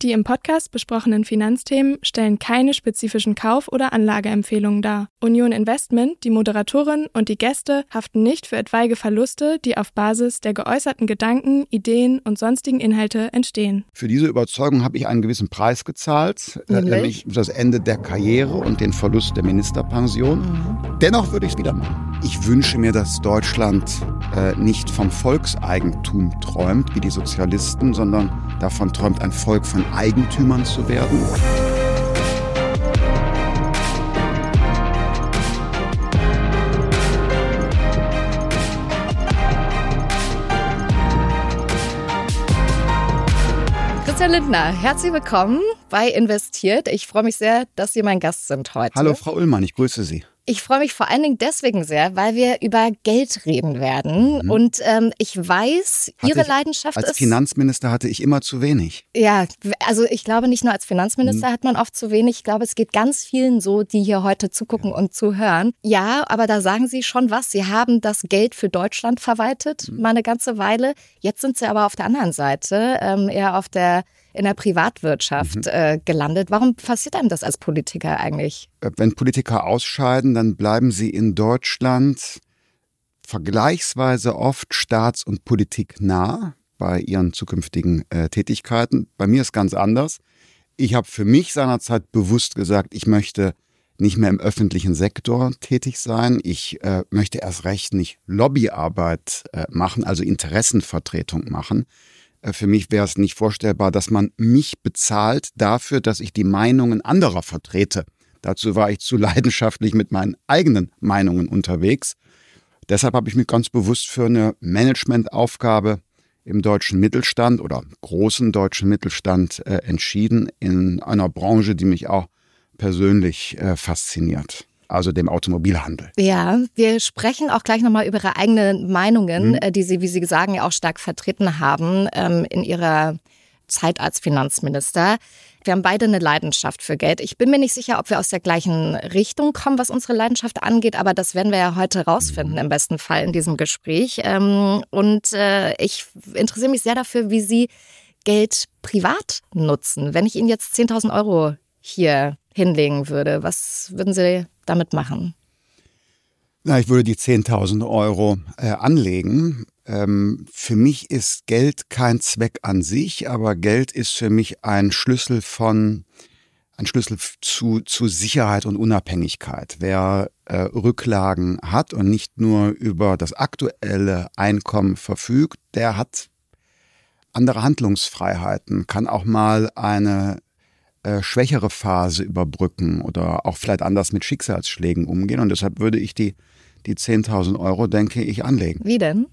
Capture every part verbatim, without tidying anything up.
Die im Podcast besprochenen Finanzthemen stellen keine spezifischen Kauf- oder Anlageempfehlungen dar. Union Investment, die Moderatorin und die Gäste haften nicht für etwaige Verluste, die auf Basis der geäußerten Gedanken, Ideen und sonstigen Inhalte entstehen. Für diese Überzeugung habe ich einen gewissen Preis gezahlt, nämlich, nämlich das Ende der Karriere und den Verlust der Ministerpension. Mhm. Dennoch würde ich es wieder machen. Ich wünsche mir, dass Deutschland äh, nicht vom Volkseigentum träumt, wie die Sozialisten, sondern davon träumt, ein Volk von Eigentümern zu werden. Christian Lindner, herzlich willkommen bei Investiert. Ich freue mich sehr, dass Sie mein Gast sind heute. Hallo Frau Ullmann, ich grüße Sie. Ich freue mich vor allen Dingen deswegen sehr, weil wir über Geld reden werden. Mhm. Und ähm, ich weiß, hatte Ihre ich, Leidenschaft als ist... Als Finanzminister hatte ich immer zu wenig. Ja, also ich glaube, nicht nur als Finanzminister mhm. hat man oft zu wenig. Ich glaube, es geht ganz vielen so, die hier heute zugucken ja. und zuhören. Ja, aber da sagen Sie schon was. Sie haben das Geld für Deutschland verwaltet, mhm. mal eine ganze Weile. Jetzt sind Sie aber auf der anderen Seite, ähm, eher auf der... in der Privatwirtschaft mhm. äh, gelandet. Warum passiert einem das als Politiker eigentlich? Wenn Politiker ausscheiden, dann bleiben sie in Deutschland vergleichsweise oft staats- und politiknah bei ihren zukünftigen äh, Tätigkeiten. Bei mir ist ganz anders. Ich habe für mich seinerzeit bewusst gesagt, ich möchte nicht mehr im öffentlichen Sektor tätig sein. Ich äh, möchte erst recht nicht Lobbyarbeit äh, machen, also Interessenvertretung machen. Für mich wäre es nicht vorstellbar, dass man mich bezahlt dafür, dass ich die Meinungen anderer vertrete. Dazu war ich zu leidenschaftlich mit meinen eigenen Meinungen unterwegs. Deshalb habe ich mich ganz bewusst für eine Managementaufgabe im deutschen Mittelstand oder großen deutschen Mittelstand äh, entschieden, in einer Branche, die mich auch persönlich äh, fasziniert. Also dem Automobilhandel. Ja, wir sprechen auch gleich nochmal über Ihre eigenen Meinungen, mhm. die Sie, wie Sie sagen, ja auch stark vertreten haben ähm, in Ihrer Zeit als Finanzminister. Wir haben beide eine Leidenschaft für Geld. Ich bin mir nicht sicher, ob wir aus der gleichen Richtung kommen, was unsere Leidenschaft angeht, aber das werden wir ja heute rausfinden, im besten Fall in diesem Gespräch. Ähm, und äh, ich interessiere mich sehr dafür, wie Sie Geld privat nutzen. Wenn ich Ihnen jetzt zehntausend Euro hier hinlegen würde, was würden Sie damit machen? Na, ich würde die zehntausend Euro äh, anlegen. Ähm, für mich ist Geld kein Zweck an sich, aber Geld ist für mich ein Schlüssel von, ein Schlüssel zu, zu Sicherheit und Unabhängigkeit. Wer äh, Rücklagen hat und nicht nur über das aktuelle Einkommen verfügt, der hat andere Handlungsfreiheiten, kann auch mal eine Äh, schwächere Phase überbrücken oder auch vielleicht anders mit Schicksalsschlägen umgehen. Und deshalb würde ich die, die zehntausend Euro, denke ich, anlegen. Wie denn?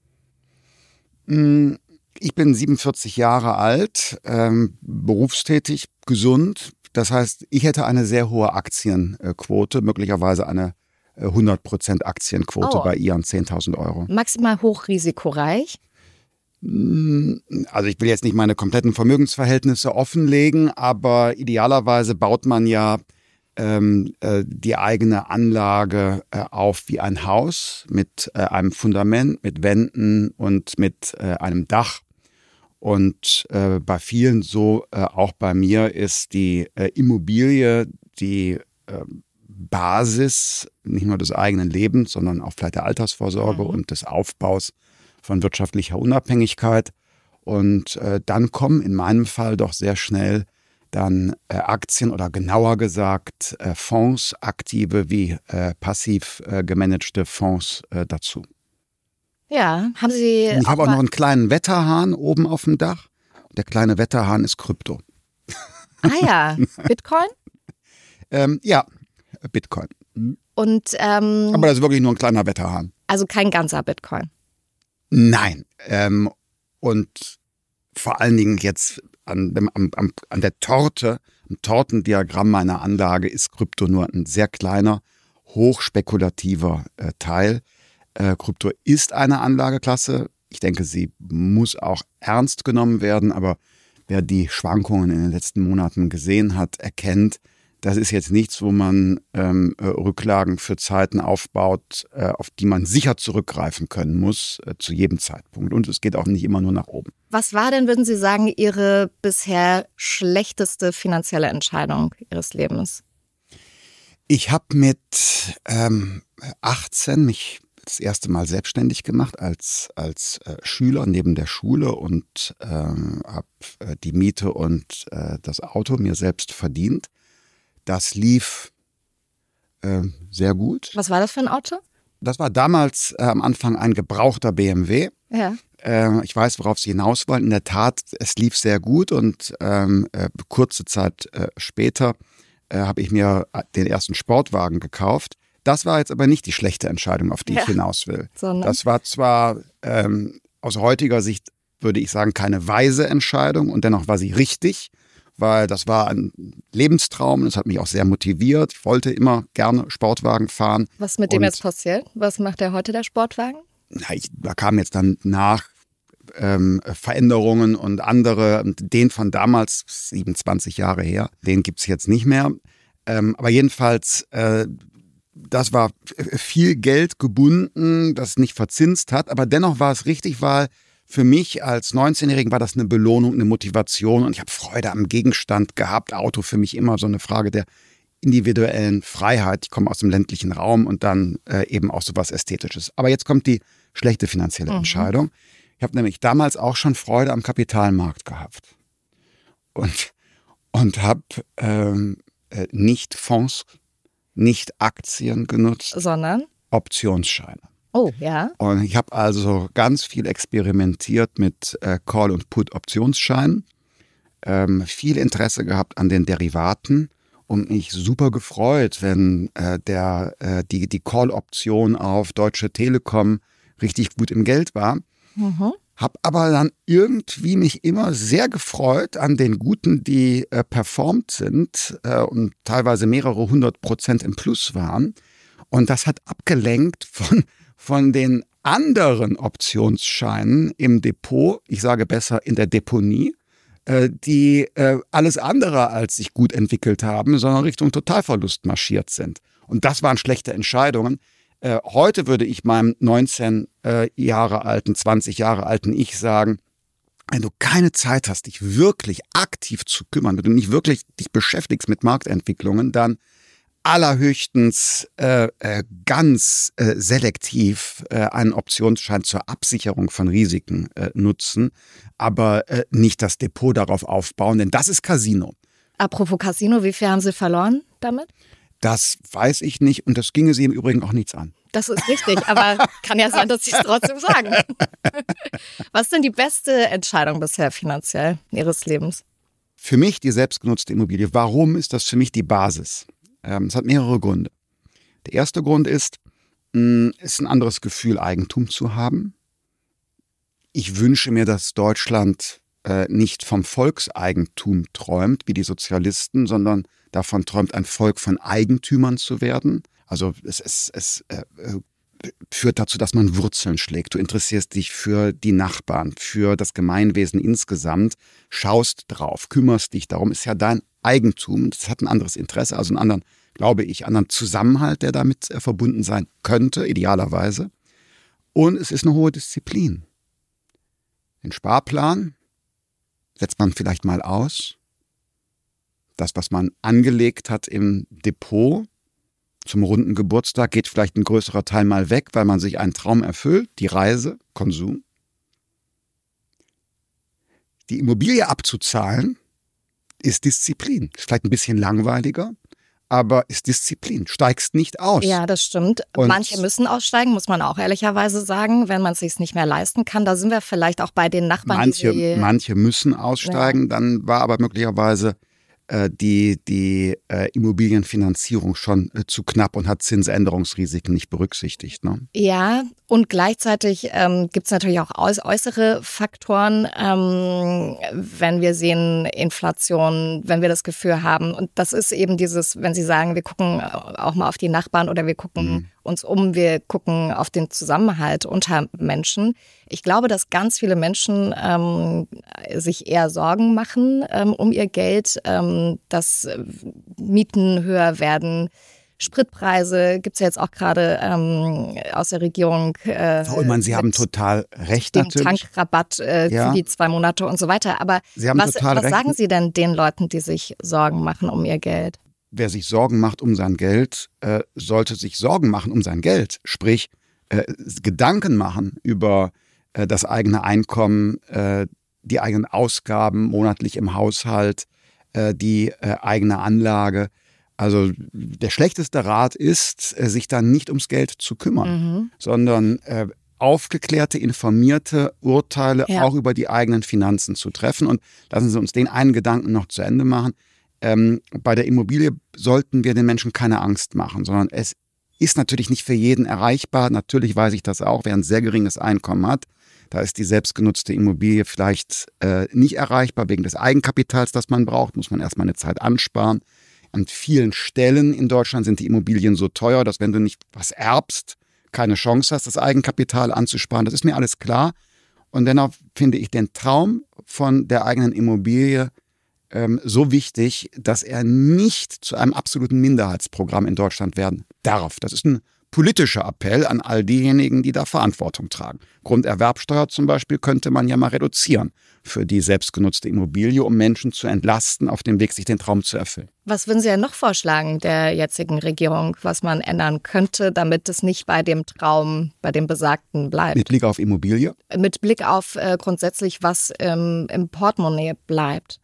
Ich bin siebenundvierzig Jahre alt, ähm, berufstätig, gesund. Das heißt, ich hätte eine sehr hohe Aktienquote, möglicherweise eine hundert Prozent Aktienquote oh. bei Ihren zehntausend Euro. Maximal hochrisikoreich? Also ich will jetzt nicht meine kompletten Vermögensverhältnisse offenlegen, aber idealerweise baut man ja ähm, äh, die eigene Anlage äh, auf wie ein Haus mit äh, einem Fundament, mit Wänden und mit äh, einem Dach. Und äh, bei vielen, so äh, auch bei mir, ist die äh, Immobilie die äh, Basis nicht nur des eigenen Lebens, sondern auch vielleicht der Altersvorsorge mhm. und des Aufbaus von wirtschaftlicher Unabhängigkeit. Und äh, dann kommen in meinem Fall doch sehr schnell dann äh, Aktien oder genauer gesagt äh, Fonds, aktive wie äh, passiv äh, gemanagte Fonds äh, dazu. Ja, haben Sie... Ich habe auch noch einen kleinen Wetterhahn oben auf dem Dach. Der kleine Wetterhahn ist Krypto. Ah ja, Bitcoin? ähm, ja, Bitcoin. Und, ähm, Aber das ist wirklich nur ein kleiner Wetterhahn. Also kein ganzer Bitcoin? Nein. Ähm, und vor allen Dingen jetzt an, dem, am, am, an der Torte, am Tortendiagramm meiner Anlage ist Krypto nur ein sehr kleiner, hochspekulativer äh, Teil. Äh, Krypto ist eine Anlageklasse. Ich denke, sie muss auch ernst genommen werden. Aber wer die Schwankungen in den letzten Monaten gesehen hat, erkennt, das ist jetzt nichts, wo man ähm, Rücklagen für Zeiten aufbaut, äh, auf die man sicher zurückgreifen können muss, äh, zu jedem Zeitpunkt. Und es geht auch nicht immer nur nach oben. Was war denn, würden Sie sagen, Ihre bisher schlechteste finanzielle Entscheidung Ihres Lebens? Ich habe mit ähm, achtzehn mich das erste Mal selbstständig gemacht als, als äh, Schüler neben der Schule und ähm, habe äh, die Miete und äh, das Auto mir selbst verdient. Das lief äh, sehr gut. Was war das für ein Auto? Das war damals äh, am Anfang ein gebrauchter B M W. Ja. Äh, ich weiß, worauf Sie hinaus wollen. In der Tat, es lief sehr gut und ähm, äh, kurze Zeit äh, später äh, habe ich mir den ersten Sportwagen gekauft. Das war jetzt aber nicht die schlechte Entscheidung, auf die ja. ich hinaus will. Sondern? Das war zwar ähm, aus heutiger Sicht, würde ich sagen, keine weise Entscheidung und dennoch war sie richtig, weil das war ein Lebenstraum und es hat mich auch sehr motiviert. Ich wollte immer gerne Sportwagen fahren. Was ist mit dem und, jetzt passiert? Was macht der heute, der Sportwagen? Na, ich, da kamen jetzt dann nach ähm, Veränderungen und andere. Den von damals, siebenundzwanzig Jahre her, den gibt es jetzt nicht mehr. Ähm, aber jedenfalls... Äh, Das war viel Geld gebunden, das nicht verzinst hat, aber dennoch war es richtig, weil für mich als neunzehnjährigen war das eine Belohnung, eine Motivation und ich habe Freude am Gegenstand gehabt. Auto für mich immer so eine Frage der individuellen Freiheit. Ich komme aus dem ländlichen Raum und dann äh, eben auch so was Ästhetisches. Aber jetzt kommt die schlechte finanzielle mhm. Entscheidung. Ich habe nämlich damals auch schon Freude am Kapitalmarkt gehabt und, und habe ähm, äh, nicht Fonds nicht Aktien genutzt, sondern Optionsscheine. Oh, ja. Und ich habe also ganz viel experimentiert mit äh, Call- und Put-Optionsscheinen, ähm, viel Interesse gehabt an den Derivaten und mich super gefreut, wenn äh, der, äh, die, die Call-Option auf Deutsche Telekom richtig gut im Geld war. Mhm. Hab aber dann irgendwie mich immer sehr gefreut an den Guten, die äh, performt sind äh, und teilweise mehrere hundert Prozent im Plus waren. Und das hat abgelenkt von, von den anderen Optionsscheinen im Depot, ich sage besser in der Deponie, äh, die äh, alles andere als sich gut entwickelt haben, sondern Richtung Totalverlust marschiert sind. Und das waren schlechte Entscheidungen. Äh, heute würde ich meinem neunzehn äh, Jahre alten, zwanzig Jahre alten Ich sagen, wenn du keine Zeit hast, dich wirklich aktiv zu kümmern, wenn du nicht wirklich dich beschäftigst mit Marktentwicklungen, dann allerhöchstens äh, äh, ganz äh, selektiv äh, einen Optionsschein zur Absicherung von Risiken äh, nutzen, aber äh, nicht das Depot darauf aufbauen, denn das ist Casino. Apropos Casino, wie viel haben Sie verloren damit? Das weiß ich nicht und das ginge Sie im Übrigen auch nichts an. Das ist richtig, aber kann ja sein, dass Sie es trotzdem sagen. Was ist denn die beste Entscheidung bisher finanziell Ihres Lebens? Für mich die selbstgenutzte Immobilie. Warum ist das für mich die Basis? Ähm, es hat mehrere Gründe. Der erste Grund ist, es ist ein anderes Gefühl, Eigentum zu haben. Ich wünsche mir, dass Deutschland äh, nicht vom Volkseigentum träumt, wie die Sozialisten, sondern davon träumt, ein Volk von Eigentümern zu werden. Also es, es, es äh, führt dazu, dass man Wurzeln schlägt. Du interessierst dich für die Nachbarn, für das Gemeinwesen insgesamt, schaust drauf, kümmerst dich darum, ist ja dein Eigentum. Das hat ein anderes Interesse, also einen anderen, glaube ich, anderen Zusammenhalt, der damit äh, verbunden sein könnte, idealerweise. Und es ist eine hohe Disziplin. Den Sparplan setzt man vielleicht mal aus. Das, was man angelegt hat im Depot zum runden Geburtstag, geht vielleicht ein größerer Teil mal weg, weil man sich einen Traum erfüllt, die Reise, Konsum. Die Immobilie abzuzahlen ist Disziplin. Ist vielleicht ein bisschen langweiliger, aber ist Disziplin. Steigst nicht aus. Ja, das stimmt. Und manche müssen aussteigen, muss man auch ehrlicherweise sagen, wenn man es sich nicht mehr leisten kann. Da sind wir vielleicht auch bei den Nachbarn. Manche, die manche müssen aussteigen, ja. Dann war aber möglicherweise die, die äh, Immobilienfinanzierung schon äh, zu knapp und hat Zinsänderungsrisiken nicht berücksichtigt. Ne? Ja, Und gleichzeitig ähm, gibt es natürlich auch äuß- äußere Faktoren, ähm, wenn wir sehen Inflation, wenn wir das Gefühl haben. Und das ist eben dieses, wenn Sie sagen, wir gucken auch mal auf die Nachbarn oder wir gucken mhm. uns um, wir gucken auf den Zusammenhalt unter Menschen. Ich glaube, dass ganz viele Menschen ähm, sich eher Sorgen machen ähm, um ihr Geld, ähm, dass Mieten höher werden. Spritpreise gibt es ja jetzt auch gerade ähm, aus der Regierung. Äh, Frau Ullmann, Sie haben total recht dem natürlich. Tankrabatt äh, ja. für die zwei Monate und so weiter. Aber Sie haben was, total was recht. sagen Sie denn den Leuten, die sich Sorgen machen um ihr Geld? Wer sich Sorgen macht um sein Geld, äh, sollte sich Sorgen machen um sein Geld. Sprich, äh, Gedanken machen über äh, das eigene Einkommen, äh, die eigenen Ausgaben monatlich im Haushalt, äh, die äh, eigene Anlage. Also der schlechteste Rat ist, sich dann nicht ums Geld zu kümmern, mhm. sondern äh, aufgeklärte, informierte Urteile ja. auch über die eigenen Finanzen zu treffen. Und lassen Sie uns den einen Gedanken noch zu Ende machen. Ähm, bei der Immobilie sollten wir den Menschen keine Angst machen, sondern es ist natürlich nicht für jeden erreichbar. Natürlich weiß ich das auch, wer ein sehr geringes Einkommen hat. Da ist die selbstgenutzte Immobilie vielleicht äh, nicht erreichbar wegen des Eigenkapitals, das man braucht. Muss man erstmal eine Zeit ansparen. An vielen Stellen in Deutschland sind die Immobilien so teuer, dass wenn du nicht was erbst, keine Chance hast, das Eigenkapital anzusparen. Das ist mir alles klar. Und dennoch finde ich den Traum von der eigenen Immobilie ähm, so wichtig, dass er nicht zu einem absoluten Minderheitsprogramm in Deutschland werden darf. Das ist ein politischer Appell an all diejenigen, die da Verantwortung tragen. Grunderwerbsteuer zum Beispiel könnte man ja mal reduzieren für die selbstgenutzte Immobilie, um Menschen zu entlasten, auf dem Weg, sich den Traum zu erfüllen. Was würden Sie ja noch vorschlagen der jetzigen Regierung, was man ändern könnte, damit es nicht bei dem Traum, bei dem Besagten bleibt? Mit Blick auf Immobilie? Mit Blick auf äh, grundsätzlich, was ähm, im Portemonnaie bleibt.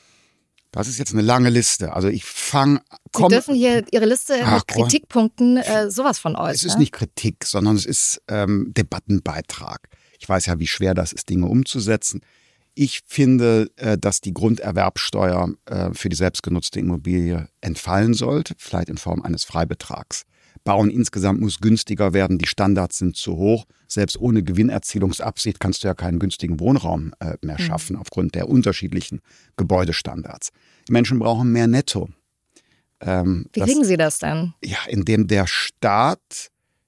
Das ist jetzt eine lange Liste. Also ich fange... Sie dürfen hier Ihre Liste Ach, mit Kritikpunkten äh, sowas von äußern. Es ist nicht Kritik, sondern es ist ähm, Debattenbeitrag. Ich weiß ja, wie schwer das ist, Dinge umzusetzen. Ich finde, äh, dass die Grunderwerbsteuer äh, für die selbstgenutzte Immobilie entfallen sollte, vielleicht in Form eines Freibetrags. Bauen insgesamt muss günstiger werden, die Standards sind zu hoch. Selbst ohne Gewinnerzielungsabsicht kannst du ja keinen günstigen Wohnraum äh, mehr schaffen, mhm. aufgrund der unterschiedlichen Gebäudestandards. Die Menschen brauchen mehr Netto. Ähm, Wie kriegen das, Sie das denn? Ja, indem der Staat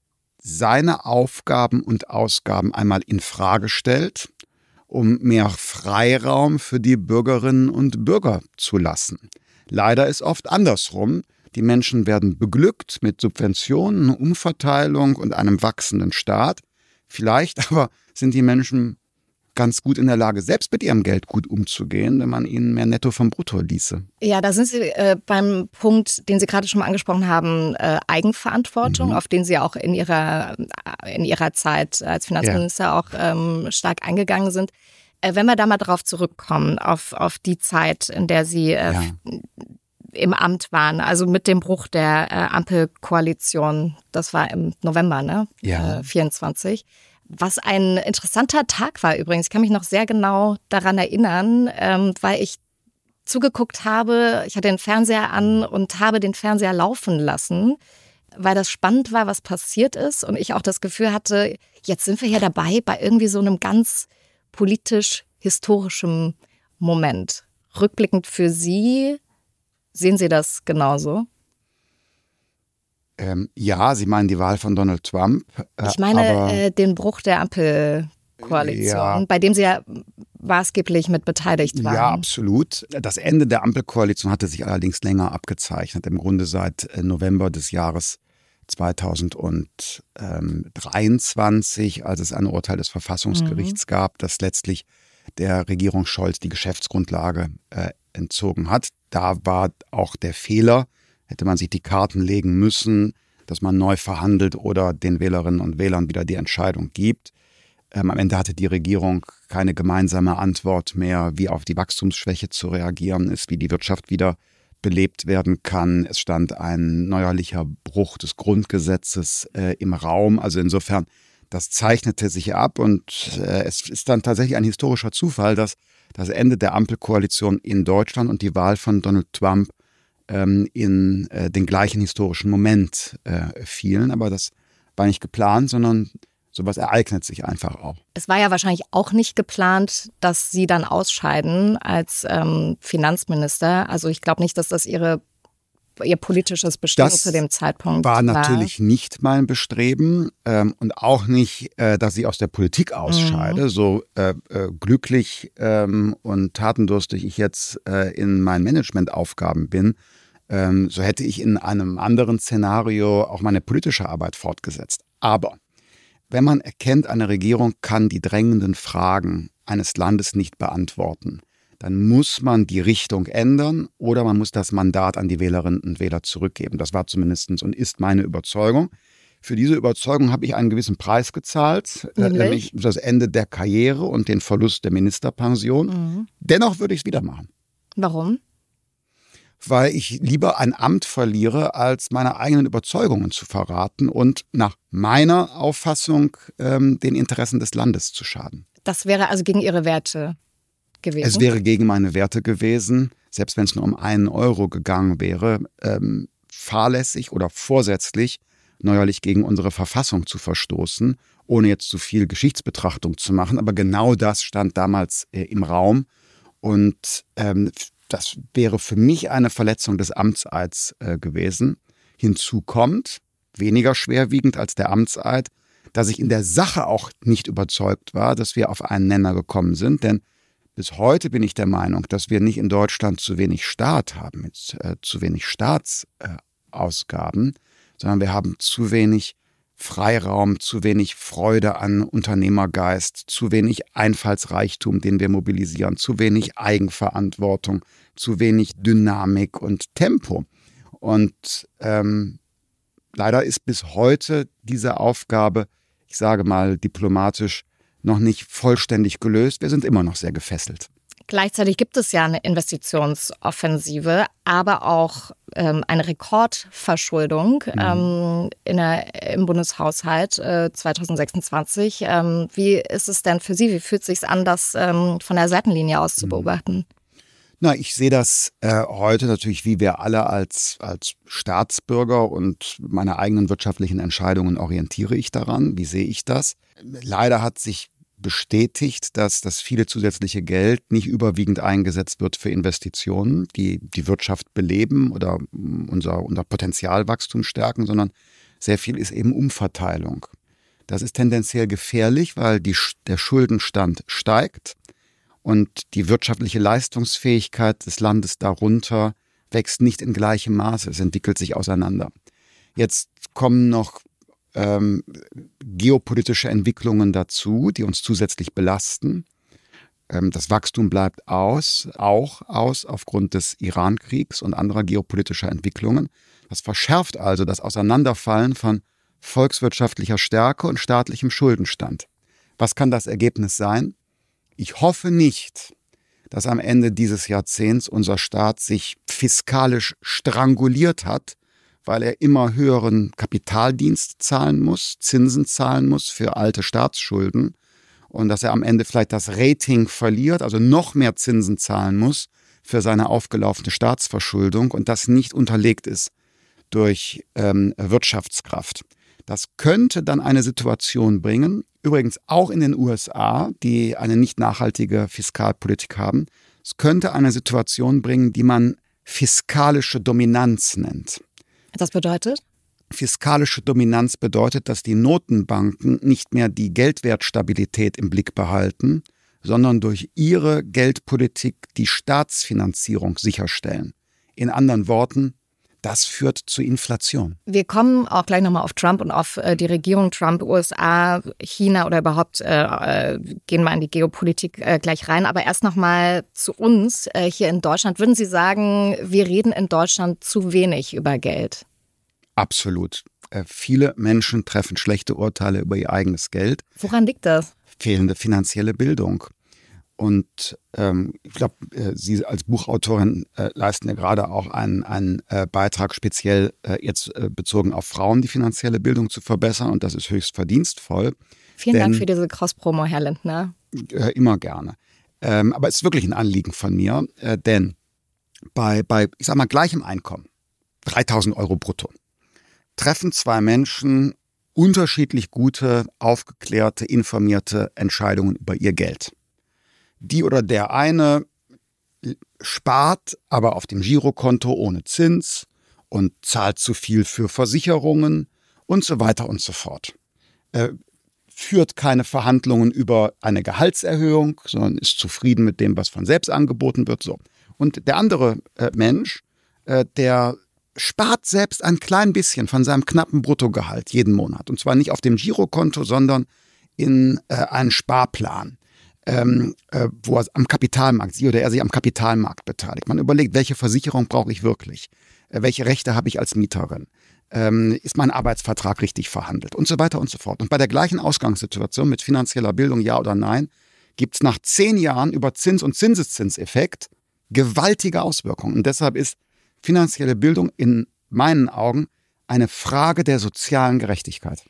seine Aufgaben und Ausgaben einmal in Frage stellt, um mehr Freiraum für die Bürgerinnen und Bürger zu lassen. Leider ist oft andersrum. Die Menschen werden beglückt mit Subventionen, Umverteilung und einem wachsenden Staat. Vielleicht aber sind die Menschen ganz gut in der Lage, selbst mit ihrem Geld gut umzugehen, wenn man ihnen mehr Netto vom Brutto ließe. Ja, da sind Sie äh, beim Punkt, den Sie gerade schon mal angesprochen haben, äh, Eigenverantwortung, mhm. auf den Sie auch in Ihrer, in Ihrer Zeit als Finanzminister ja. auch ähm, stark eingegangen sind. Äh, wenn wir da mal drauf zurückkommen, auf, auf die Zeit, in der Sie äh, ja. im Amt waren, also mit dem Bruch der äh, Ampelkoalition, das war im November, ne? Ja. Äh, vierundzwanzig. Was ein interessanter Tag war übrigens. Ich kann mich noch sehr genau daran erinnern, ähm, weil ich zugeguckt habe. Ich hatte den Fernseher an und habe den Fernseher laufen lassen, weil das spannend war, was passiert ist. Und ich auch das Gefühl hatte, jetzt sind wir hier dabei bei irgendwie so einem ganz politisch-historischen Moment. Rückblickend für Sie, sehen Sie das genauso? Ähm, ja, Sie meinen die Wahl von Donald Trump. Äh, ich meine aber, äh, den Bruch der Ampelkoalition, ja, bei dem Sie ja maßgeblich mit beteiligt waren. Ja, absolut. Das Ende der Ampelkoalition hatte sich allerdings länger abgezeichnet. Im Grunde seit November des Jahres zweitausenddreiundzwanzig, als es ein Urteil des Verfassungsgerichts mhm. gab, das letztlich der Regierung Scholz die Geschäftsgrundlage äh, entzogen hat. Da war auch der Fehler, hätte man sich die Karten legen müssen, dass man neu verhandelt oder den Wählerinnen und Wählern wieder die Entscheidung gibt. Ähm, am Ende hatte die Regierung keine gemeinsame Antwort mehr, wie auf die Wachstumsschwäche zu reagieren ist, wie die Wirtschaft wieder belebt werden kann. Es stand ein neuerlicher Bruch des Grundgesetzes äh, im Raum. Also insofern, das zeichnete sich ab und äh, es ist dann tatsächlich ein historischer Zufall, dass das Ende der Ampelkoalition in Deutschland und die Wahl von Donald Trump ähm, in äh, den gleichen historischen Moment äh, fielen. Aber das war nicht geplant, sondern Sowas ereignet sich einfach auch. Es war ja wahrscheinlich auch nicht geplant, dass Sie dann ausscheiden als ähm, Finanzminister. Also ich glaube nicht, dass das Ihre, Ihr politisches Bestreben das zu dem Zeitpunkt war. war natürlich nicht mein Bestreben ähm, und auch nicht, äh, dass ich aus der Politik ausscheide. Mhm. So äh, äh, glücklich ähm, und tatendurstig ich jetzt äh, in meinen Managementaufgaben bin, ähm, so hätte ich in einem anderen Szenario auch meine politische Arbeit fortgesetzt. Aber wenn man erkennt, eine Regierung kann die drängenden Fragen eines Landes nicht beantworten, dann muss man die Richtung ändern oder man muss das Mandat an die Wählerinnen und Wähler zurückgeben. Das war zumindest und ist meine Überzeugung. Für diese Überzeugung habe ich einen gewissen Preis gezahlt, nämlich, nämlich das Ende der Karriere und den Verlust der Ministerpension. Mhm. Dennoch würde ich es wieder machen. Warum? Weil ich lieber ein Amt verliere, als meine eigenen Überzeugungen zu verraten und nach meiner Auffassung ähm, den Interessen des Landes zu schaden. Das wäre also gegen Ihre Werte gewesen? Es wäre gegen meine Werte gewesen, selbst wenn es nur um einen Euro gegangen wäre, ähm, fahrlässig oder vorsätzlich neuerlich gegen unsere Verfassung zu verstoßen, ohne jetzt zu viel Geschichtsbetrachtung zu machen. Aber genau das stand damals äh, im Raum und ähm, das wäre für mich eine Verletzung des Amtseids äh, gewesen. Hinzu kommt, weniger schwerwiegend als der Amtseid, dass ich in der Sache auch nicht überzeugt war, dass wir auf einen Nenner gekommen sind. Denn bis heute bin ich der Meinung, dass wir nicht in Deutschland zu wenig Staat haben, mit äh, zu wenig Staatsausgaben, äh, sondern wir haben zu wenig Freiraum, zu wenig Freude an Unternehmergeist, zu wenig Einfallsreichtum, den wir mobilisieren, zu wenig Eigenverantwortung, zu wenig Dynamik und Tempo. Und ähm, leider ist bis heute diese Aufgabe, ich sage mal diplomatisch, noch nicht vollständig gelöst. Wir sind immer noch sehr gefesselt. Gleichzeitig gibt es ja eine Investitionsoffensive, aber auch ähm, eine Rekordverschuldung mhm. ähm, in der, im Bundeshaushalt äh, zwanzig sechsundzwanzig. Ähm, wie ist es denn für Sie? Wie fühlt es sich an, das ähm, von der Seitenlinie aus zu beobachten? Na, ich sehe das äh, heute natürlich wie wir alle als, als Staatsbürger und meine eigenen wirtschaftlichen Entscheidungen orientiere ich daran. Wie sehe ich das? Leider hat sich bestätigt, dass das viele zusätzliche Geld nicht überwiegend eingesetzt wird für Investitionen, die die Wirtschaft beleben oder unser, unser Potenzialwachstum stärken, sondern sehr viel ist eben Umverteilung. Das ist tendenziell gefährlich, weil die, der Schuldenstand steigt und die wirtschaftliche Leistungsfähigkeit des Landes darunter wächst nicht in gleichem Maße. Es entwickelt sich auseinander. Jetzt kommen noch Ähm, geopolitische Entwicklungen dazu, die uns zusätzlich belasten. Ähm, das Wachstum bleibt aus, auch aus aufgrund des Iran-Kriegs und anderer geopolitischer Entwicklungen. Das verschärft also das Auseinanderfallen von volkswirtschaftlicher Stärke und staatlichem Schuldenstand. Was kann das Ergebnis sein? Ich hoffe nicht, dass am Ende dieses Jahrzehnts unser Staat sich fiskalisch stranguliert hat, weil er immer höheren Kapitaldienst zahlen muss, Zinsen zahlen muss für alte Staatsschulden und dass er am Ende vielleicht das Rating verliert, also noch mehr Zinsen zahlen muss für seine aufgelaufene Staatsverschuldung und das nicht unterlegt ist durch ähm, Wirtschaftskraft. Das könnte dann eine Situation bringen, übrigens auch in den U S A, die eine nicht nachhaltige Fiskalpolitik haben, es könnte eine Situation bringen, die man fiskalische Dominanz nennt. Das bedeutet? Fiskalische Dominanz bedeutet, dass die Notenbanken nicht mehr die Geldwertstabilität im Blick behalten, sondern durch ihre Geldpolitik die Staatsfinanzierung sicherstellen. In anderen Worten, das führt zu Inflation. Wir kommen auch gleich nochmal auf Trump und auf äh, die Regierung Trump, U S A, China oder überhaupt äh, gehen wir in die Geopolitik äh, gleich rein. Aber erst nochmal zu uns äh, hier in Deutschland. Würden Sie sagen, wir reden in Deutschland zu wenig über Geld? Absolut. Äh, viele Menschen treffen schlechte Urteile über ihr eigenes Geld. Woran liegt das? Fehlende finanzielle Bildung. Und ähm, ich glaube, äh, Sie als Buchautorin äh, leisten ja gerade auch einen, einen äh, Beitrag speziell äh, jetzt äh, bezogen auf Frauen, die finanzielle Bildung zu verbessern. Und das ist höchst verdienstvoll. Vielen Denn, Dank für diese Cross-Promo, Herr Lindner. Äh, immer gerne. Ähm, aber es ist wirklich ein Anliegen von mir, äh, denn bei, bei, ich sag mal, gleichem Einkommen, dreitausend Euro brutto, treffen zwei Menschen unterschiedlich gute, aufgeklärte, informierte Entscheidungen über ihr Geld. Die oder der eine spart aber auf dem Girokonto ohne Zins und zahlt zu viel für Versicherungen und so weiter und so fort. Äh, führt keine Verhandlungen über eine Gehaltserhöhung, sondern ist zufrieden mit dem, was von selbst angeboten wird. So. Und der andere äh, Mensch, äh, der spart selbst ein klein bisschen von seinem knappen Bruttogehalt jeden Monat. Und zwar nicht auf dem Girokonto, sondern in äh, einen Sparplan, ähm, äh, wo er am Kapitalmarkt, sie oder er sich am Kapitalmarkt beteiligt. Man überlegt, welche Versicherung brauche ich wirklich? Äh, welche Rechte habe ich als Mieterin? Ähm, ist mein Arbeitsvertrag richtig verhandelt? Und so weiter und so fort. Und bei der gleichen Ausgangssituation mit finanzieller Bildung, ja oder nein, gibt es nach zehn Jahren über Zins- und Zinseszinseffekt gewaltige Auswirkungen. Und deshalb ist finanzielle Bildung in meinen Augen eine Frage der sozialen Gerechtigkeit.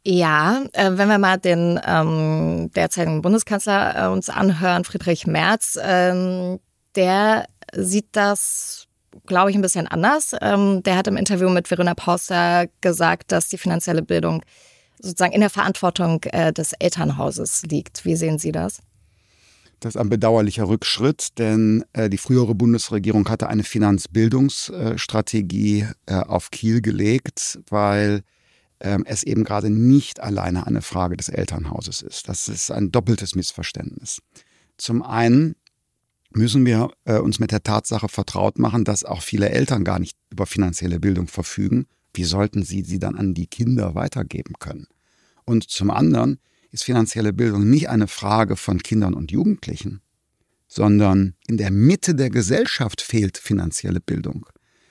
Ja, äh, wenn wir mal den ähm, derzeitigen Bundeskanzler äh, uns anhören, Friedrich Merz, ähm, der sieht das, glaube ich, ein bisschen anders. Ähm, der hat im Interview mit Verena Pauster gesagt, dass die finanzielle Bildung sozusagen in der Verantwortung äh, des Elternhauses liegt. Wie sehen Sie das? Das ist ein bedauerlicher Rückschritt, denn äh, die frühere Bundesregierung hatte eine Finanzbildungsstrategie äh, auf Kiel gelegt, weil ähm, es eben gerade nicht alleine eine Frage des Elternhauses ist. Das ist ein doppeltes Missverständnis. Zum einen müssen wir äh, uns mit der Tatsache vertraut machen, dass auch viele Eltern gar nicht über finanzielle Bildung verfügen. Wie sollten sie sie dann an die Kinder weitergeben können? Und zum anderen ist finanzielle Bildung nicht eine Frage von Kindern und Jugendlichen, sondern in der Mitte der Gesellschaft fehlt finanzielle Bildung.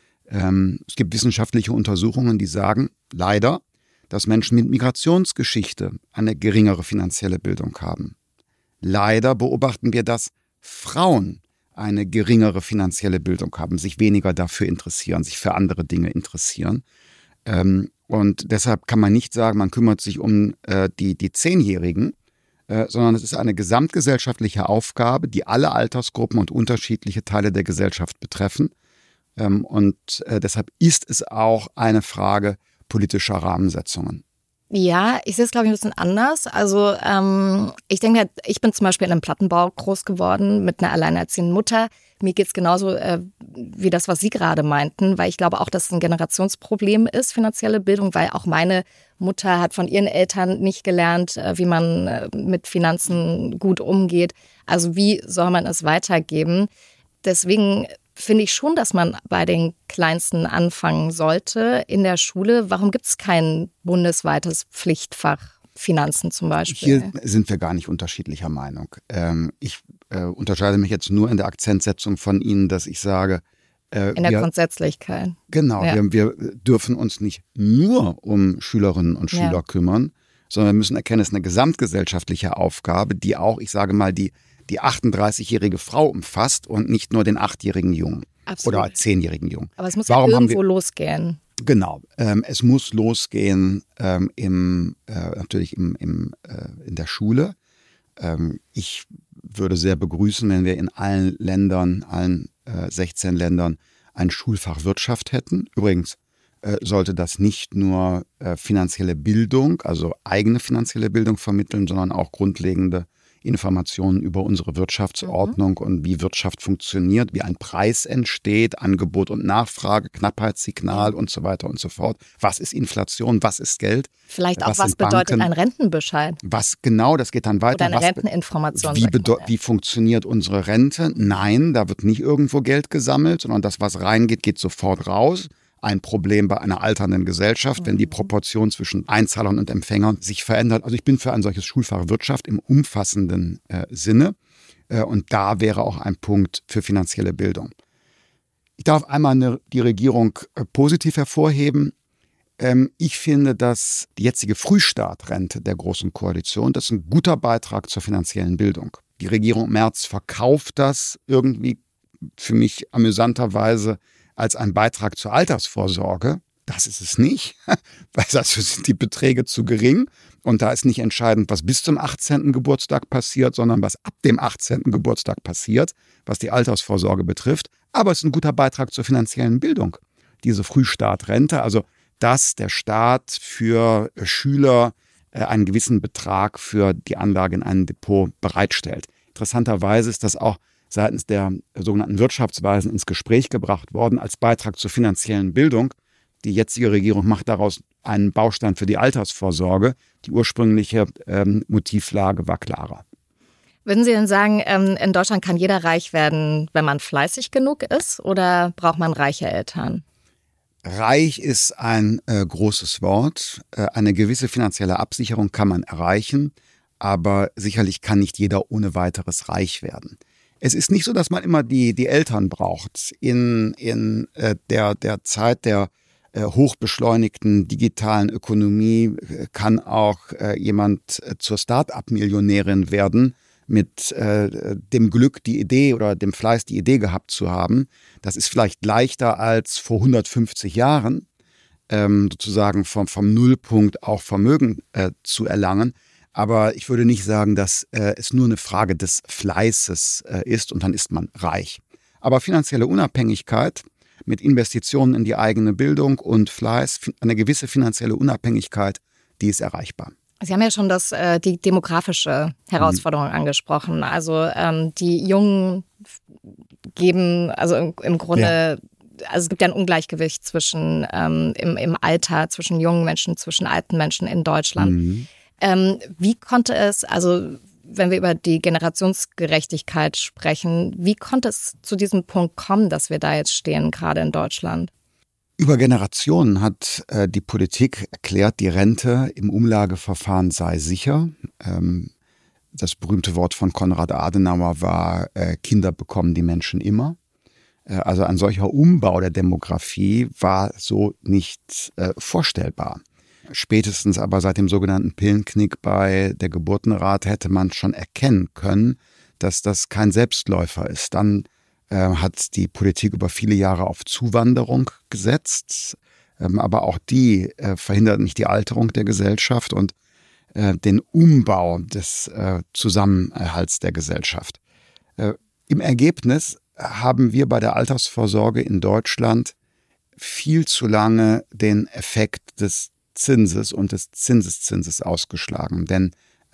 Ähm, es gibt wissenschaftliche Untersuchungen, die sagen, leider, dass Menschen mit Migrationsgeschichte eine geringere finanzielle Bildung haben. Leider beobachten wir, dass Frauen eine geringere finanzielle Bildung haben, sich weniger dafür interessieren, sich für andere Dinge interessieren. Ähm, Und deshalb kann man nicht sagen, man kümmert sich um äh, die, die Zehnjährigen, äh, sondern es ist eine gesamtgesellschaftliche Aufgabe, die alle Altersgruppen und unterschiedliche Teile der Gesellschaft betreffen. Ähm, und äh, deshalb ist es auch eine Frage politischer Rahmensetzungen. Ja, ich sehe es, glaube ich, ein bisschen anders. Also ähm, ich denke, halt, ich bin zum Beispiel in einem Plattenbau groß geworden mit einer alleinerziehenden Mutter. Mir geht es genauso äh, wie das, was Sie gerade meinten, weil ich glaube auch, dass es ein Generationsproblem ist, finanzielle Bildung, weil auch meine Mutter hat von ihren Eltern nicht gelernt, äh, wie man äh, mit Finanzen gut umgeht. Also wie soll man es weitergeben? Deswegen finde ich schon, dass man bei den Kleinsten anfangen sollte in der Schule. Warum gibt es kein bundesweites Pflichtfach Finanzen zum Beispiel? Hier sind wir gar nicht unterschiedlicher Meinung. Ähm, ich äh, unterscheide mich jetzt nur in der Akzentsetzung von Ihnen, dass ich sage, äh, in der wir, Grundsätzlichkeit. Genau, ja. wir, wir dürfen uns nicht nur um Schülerinnen und Schüler ja. kümmern, sondern wir müssen erkennen, es ist eine gesamtgesellschaftliche Aufgabe, die auch, ich sage mal, die die achtunddreißigjährige Frau umfasst und nicht nur den achtjährigen Jungen. Absolut. Oder zehnjährigen Jungen. Aber es muss Warum ja irgendwo wir, losgehen. Genau, ähm, es muss losgehen ähm, im, äh, natürlich im, im, äh, in der Schule. Ähm, ich würde sehr begrüßen, wenn wir in allen Ländern, allen äh, sechzehn Ländern ein Schulfach Wirtschaft hätten. Übrigens äh, sollte das nicht nur äh, finanzielle Bildung, also eigene finanzielle Bildung vermitteln, sondern auch grundlegende Informationen über unsere Wirtschaftsordnung mhm. und wie Wirtschaft funktioniert, wie ein Preis entsteht, Angebot und Nachfrage, Knappheitssignal und so weiter und so fort. Was ist Inflation, was ist Geld? Vielleicht auch, was, was bedeutet Banken, ein Rentenbescheid? Was genau, das geht dann weiter. Oder eine was, Renteninformation. Wie, bedeu- wie funktioniert unsere Rente? Nein, da wird nicht irgendwo Geld gesammelt, sondern das, was reingeht, geht sofort raus. Ein Problem bei einer alternden Gesellschaft, wenn die Proportion zwischen Einzahlern und Empfängern sich verändert. Also ich bin für ein solches Schulfach Wirtschaft im umfassenden äh, Sinne. Äh, und da wäre auch ein Punkt für finanzielle Bildung. Ich darf einmal eine, die Regierung äh, positiv hervorheben. Ähm, ich finde, dass die jetzige Frühstartrente der Großen Koalition, das ist ein guter Beitrag zur finanziellen Bildung. Die Regierung Merz verkauft das irgendwie für mich amüsanterweise als ein Beitrag zur Altersvorsorge. Das ist es nicht, weil dafür sind die Beträge zu gering. Und da ist nicht entscheidend, was bis zum achtzehnten Geburtstag passiert, sondern was ab dem achtzehnten Geburtstag passiert, was die Altersvorsorge betrifft. Aber es ist ein guter Beitrag zur finanziellen Bildung. Diese Frühstartrente, also dass der Staat für Schüler einen gewissen Betrag für die Anlage in einem Depot bereitstellt. Interessanterweise ist das auch seitens der sogenannten Wirtschaftsweisen ins Gespräch gebracht worden als Beitrag zur finanziellen Bildung. Die jetzige Regierung macht daraus einen Baustein für die Altersvorsorge. Die ursprüngliche ähm, Motivlage war klarer. Würden Sie denn sagen, ähm, in Deutschland kann jeder reich werden, wenn man fleißig genug ist, oder braucht man reiche Eltern? Reich ist ein äh, großes Wort. Äh, eine gewisse finanzielle Absicherung kann man erreichen, aber sicherlich kann nicht jeder ohne weiteres reich werden. Es ist nicht so, dass man immer die, die Eltern braucht. In, in äh, der, der Zeit der äh, hochbeschleunigten digitalen Ökonomie äh, kann auch äh, jemand äh, zur Start-up-Millionärin werden, mit äh, dem Glück, die Idee oder dem Fleiß, die Idee gehabt zu haben. Das ist vielleicht leichter als vor hundertfünfzig Jahren, ähm, sozusagen vom, vom Nullpunkt auch Vermögen äh, zu erlangen. Aber ich würde nicht sagen, dass äh, es nur eine Frage des Fleißes äh, ist und dann ist man reich. Aber finanzielle Unabhängigkeit mit Investitionen in die eigene Bildung und Fleiß, eine gewisse finanzielle Unabhängigkeit, die ist erreichbar. Sie haben ja schon das, äh, die demografische Herausforderung mhm. angesprochen. Also ähm, die Jungen geben, also im, im Grunde, ja. also es gibt ja ein Ungleichgewicht zwischen ähm, im, im Alter, zwischen jungen Menschen, zwischen alten Menschen in Deutschland. Mhm. Ähm, wie konnte es, also wenn wir über die Generationsgerechtigkeit sprechen, wie konnte es zu diesem Punkt kommen, dass wir da jetzt stehen, gerade in Deutschland? Über Generationen hat äh, die Politik erklärt, die Rente im Umlageverfahren sei sicher. Ähm, das berühmte Wort von Konrad Adenauer war, äh, Kinder bekommen die Menschen immer. Äh, also ein solcher Umbau der Demografie war so nicht äh, vorstellbar. Spätestens aber seit dem sogenannten Pillenknick bei der Geburtenrate hätte man schon erkennen können, dass das kein Selbstläufer ist. Dann hat die Politik über viele Jahre auf Zuwanderung gesetzt, aber auch die verhindert nicht die Alterung der Gesellschaft und den Umbau des Zusammenhalts der Gesellschaft. Im Ergebnis haben wir bei der Altersvorsorge in Deutschland viel zu lange den Effekt des Zinses und des Zinseszinses ausgeschlagen, denn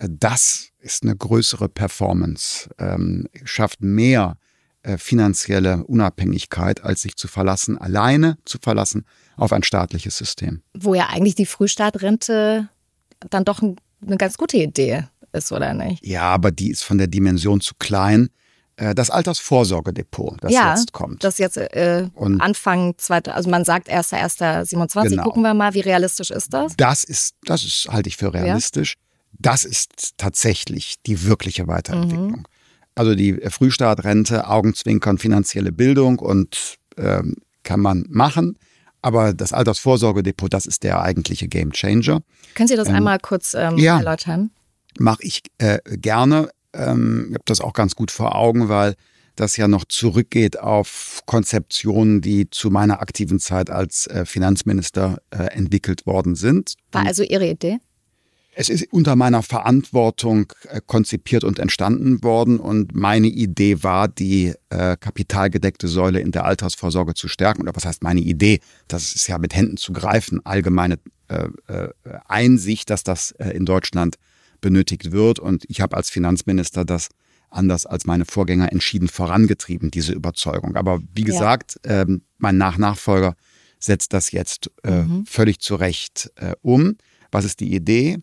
das ist eine größere Performance, schafft mehr finanzielle Unabhängigkeit, als sich zu verlassen, alleine zu verlassen auf ein staatliches System. Wo ja eigentlich die Frühstartrente dann doch eine ganz gute Idee ist, oder nicht? Ja, aber die ist von der Dimension zu klein. Das Altersvorsorgedepot, das ja, jetzt kommt. das jetzt äh, Anfang zweiter, also man sagt erster erster siebenundzwanzig. Genau. Gucken wir mal, wie realistisch ist das? Das ist, das ist, halte ich für realistisch. Ja. Das ist tatsächlich die wirkliche Weiterentwicklung. Mhm. Also die Frühstartrente, Augenzwinkern, finanzielle Bildung und ähm, kann man machen. Aber das Altersvorsorgedepot, das ist der eigentliche Gamechanger. Können Sie das ähm, einmal kurz ähm, ja, erläutern? Mache ich äh, gerne. Ähm, ich habe das auch ganz gut vor Augen, weil das ja noch zurückgeht auf Konzeptionen, die zu meiner aktiven Zeit als äh, Finanzminister äh, entwickelt worden sind. War also Ihre Idee? Es ist unter meiner Verantwortung äh, konzipiert und entstanden worden und meine Idee war, die äh, kapitalgedeckte Säule in der Altersvorsorge zu stärken. Oder was heißt meine Idee? Das ist ja mit Händen zu greifen, allgemeine äh, äh, Einsicht, dass das äh, in Deutschland benötigt wird. Und ich habe als Finanzminister das anders als meine Vorgänger entschieden vorangetrieben, diese Überzeugung. Aber wie gesagt, ja. äh, mein Nach-Nachfolger setzt das jetzt äh, mhm. völlig zu Recht äh, um. Was ist die Idee?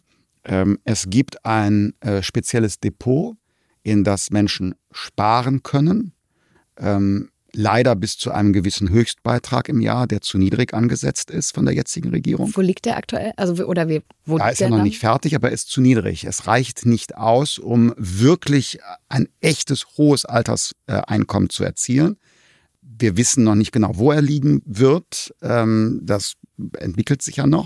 Es gibt ein äh, spezielles Depot, in das Menschen sparen können, ähm, leider bis zu einem gewissen Höchstbeitrag im Jahr, der zu niedrig angesetzt ist von der jetzigen Regierung. Wo liegt der aktuell? Also oder wie? Wo da ist er noch dann? Nicht fertig, aber er ist zu niedrig. Es reicht nicht aus, um wirklich ein echtes hohes Alterseinkommen zu erzielen. Wir wissen noch nicht genau, wo er liegen wird. Ähm, das entwickelt sich ja noch.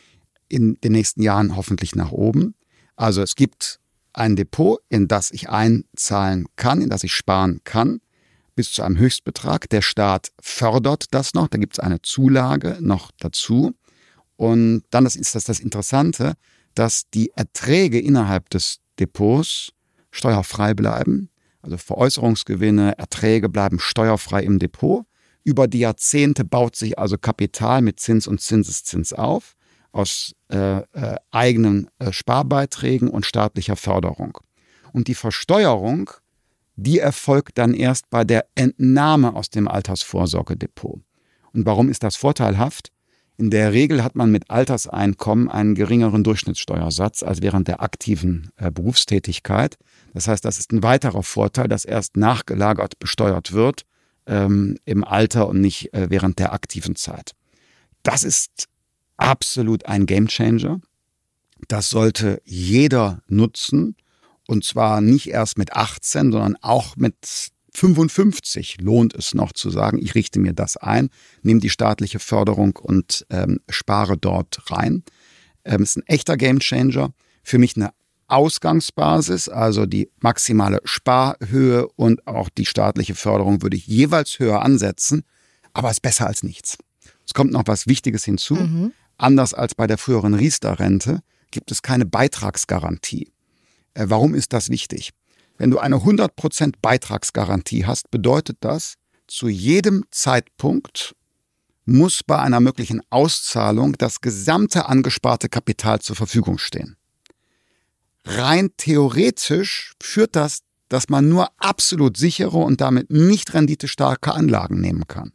In den nächsten Jahren hoffentlich nach oben. Also es gibt ein Depot, in das ich einzahlen kann, in das ich sparen kann, bis zu einem Höchstbetrag. Der Staat fördert das noch, da gibt es eine Zulage noch dazu. Und dann ist das das Interessante, dass die Erträge innerhalb des Depots steuerfrei bleiben. Also Veräußerungsgewinne, Erträge bleiben steuerfrei im Depot. Über die Jahrzehnte baut sich also Kapital mit Zins und Zinseszins auf, aus äh, äh, eigenen äh, Sparbeiträgen und staatlicher Förderung. Und die Versteuerung, die erfolgt dann erst bei der Entnahme aus dem Altersvorsorgedepot. Und warum ist das vorteilhaft? In der Regel hat man mit Alterseinkommen einen geringeren Durchschnittssteuersatz als während der aktiven äh, Berufstätigkeit. Das heißt, das ist ein weiterer Vorteil, dass erst nachgelagert besteuert wird ähm, im Alter und nicht äh, während der aktiven Zeit. Das ist absolut ein Gamechanger. Das sollte jeder nutzen, und zwar nicht erst mit achtzehn, sondern auch mit fünfundfünfzig lohnt es noch zu sagen, ich richte mir das ein, nehme die staatliche Förderung und ähm, spare dort rein. Ähm, ist ein echter Gamechanger. Für mich eine Ausgangsbasis, also die maximale Sparhöhe und auch die staatliche Förderung würde ich jeweils höher ansetzen, aber ist besser als nichts. Es kommt noch was Wichtiges hinzu. Mhm. Anders als bei der früheren Riester-Rente gibt es keine Beitragsgarantie. Äh, warum ist das wichtig? Wenn du eine hundert Prozent Beitragsgarantie hast, bedeutet das, zu jedem Zeitpunkt muss bei einer möglichen Auszahlung das gesamte angesparte Kapital zur Verfügung stehen. Rein theoretisch führt das, dass man nur absolut sichere und damit nicht renditestarke Anlagen nehmen kann.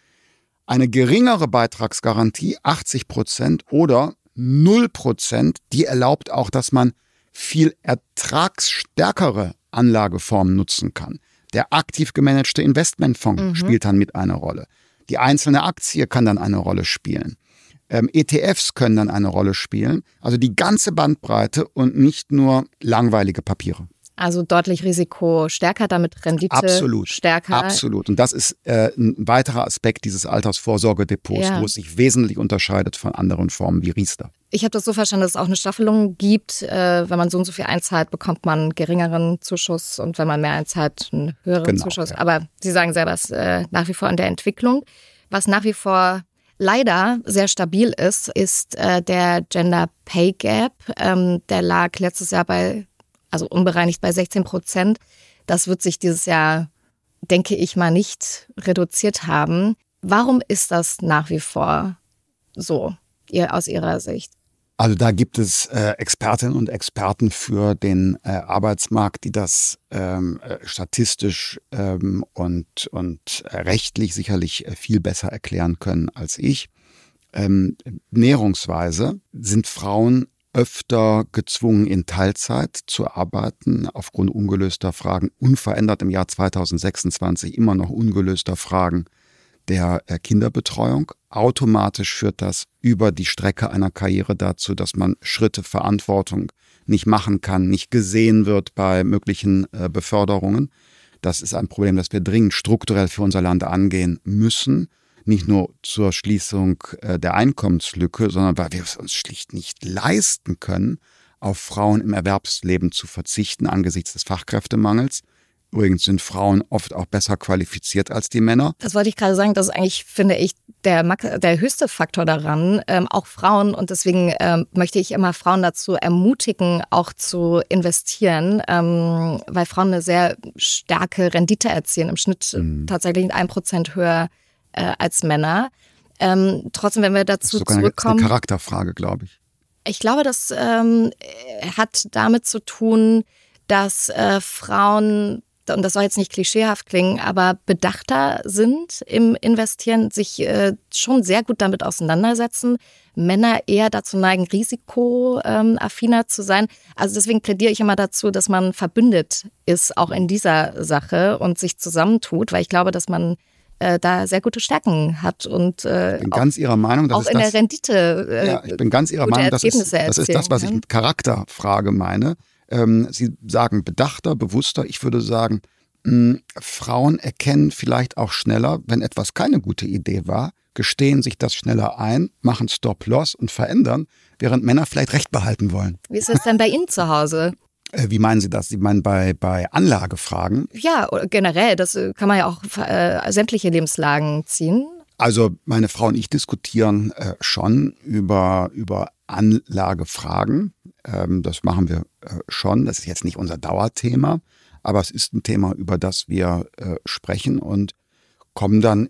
Eine geringere Beitragsgarantie, achtzig Prozent oder null Prozent, die erlaubt auch, dass man viel ertragsstärkere Anlageformen nutzen kann. Der aktiv gemanagte Investmentfonds mhm. spielt dann mit einer Rolle. Die einzelne Aktie kann dann eine Rolle spielen. Ähm, E T Fs können dann eine Rolle spielen. Also die ganze Bandbreite und nicht nur langweilige Papiere. Also deutlich risikostärker, damit Rendite absolut, stärker. Absolut. Und das ist äh, ein weiterer Aspekt dieses Altersvorsorgedepots, ja. wo es sich wesentlich unterscheidet von anderen Formen wie Riester. Ich habe das so verstanden, dass es auch eine Staffelung gibt. Äh, wenn man so und so viel einzahlt, bekommt man einen geringeren Zuschuss und wenn man mehr einzahlt, einen höheren genau, Zuschuss. Ja. Aber Sie sagen selber, es ist äh, nach wie vor in der Entwicklung. Was nach wie vor leider sehr stabil ist, ist äh, der Gender Pay Gap. Ähm, der lag letztes Jahr bei also unbereinigt bei sechzehn Prozent. Das wird sich dieses Jahr, denke ich mal, nicht reduziert haben. Warum ist das nach wie vor so, ihr, aus Ihrer Sicht? Also da gibt es äh, Expertinnen und Experten für den äh, Arbeitsmarkt, die das ähm, statistisch ähm, und, und rechtlich sicherlich viel besser erklären können als ich. Ähm, näherungsweise sind Frauen öfter gezwungen, in Teilzeit zu arbeiten, aufgrund ungelöster Fragen, unverändert im Jahr zweitausendsechsundzwanzig immer noch ungelöster Fragen der Kinderbetreuung. Automatisch führt das über die Strecke einer Karriere dazu, dass man Schritte Verantwortung nicht machen kann, nicht gesehen wird bei möglichen Beförderungen. Das ist ein Problem, das wir dringend strukturell für unser Land angehen müssen. Nicht nur zur Schließung der Einkommenslücke, sondern weil wir es uns schlicht nicht leisten können, auf Frauen im Erwerbsleben zu verzichten angesichts des Fachkräftemangels. Übrigens sind Frauen oft auch besser qualifiziert als die Männer. Das wollte ich gerade sagen, das ist eigentlich, finde ich, der, der höchste Faktor daran, ähm, auch Frauen. Und deswegen ähm, möchte ich immer Frauen dazu ermutigen, auch zu investieren, ähm, weil Frauen eine sehr starke Rendite erzielen, im Schnitt mhm. tatsächlich ein Prozent höher äh, als Männer. Ähm, trotzdem, wenn wir dazu das ist zurückkommen. Eine, eine Charakterfrage, glaube ich. Ich glaube, das ähm, hat damit zu tun, dass äh, Frauen, und das soll jetzt nicht klischeehaft klingen, aber bedachter sind im Investieren, sich äh, schon sehr gut damit auseinandersetzen. Männer eher dazu neigen, risikoaffiner ähm, zu sein. Also deswegen plädiere ich immer dazu, dass man verbündet ist, auch in dieser Sache und sich zusammentut, weil ich glaube, dass man äh, da sehr gute Stärken hat und äh, ich bin ganz Ihrer Meinung, das auch ist in das, der Rendite äh, ja, ich bin ganz Ihrer Meinung, das ist, das ist das, was ich mit Charakterfrage meine. Ähm, Sie sagen bedachter, bewusster. Ich würde sagen, mh, Frauen erkennen vielleicht auch schneller, wenn etwas keine gute Idee war, gestehen sich das schneller ein, machen Stop-Loss und verändern, während Männer vielleicht Recht behalten wollen. Wie ist das denn bei Ihnen zu Hause? Wie meinen Sie das? Sie meinen bei, bei Anlagefragen? Ja, generell. Das kann man ja auch äh, sämtliche Lebenslagen ziehen. Also meine Frau und ich diskutieren äh, schon über, über Anlagefragen. Ähm, das machen wir äh, schon. Das ist jetzt nicht unser Dauerthema, aber es ist ein Thema, über das wir äh, sprechen und kommen dann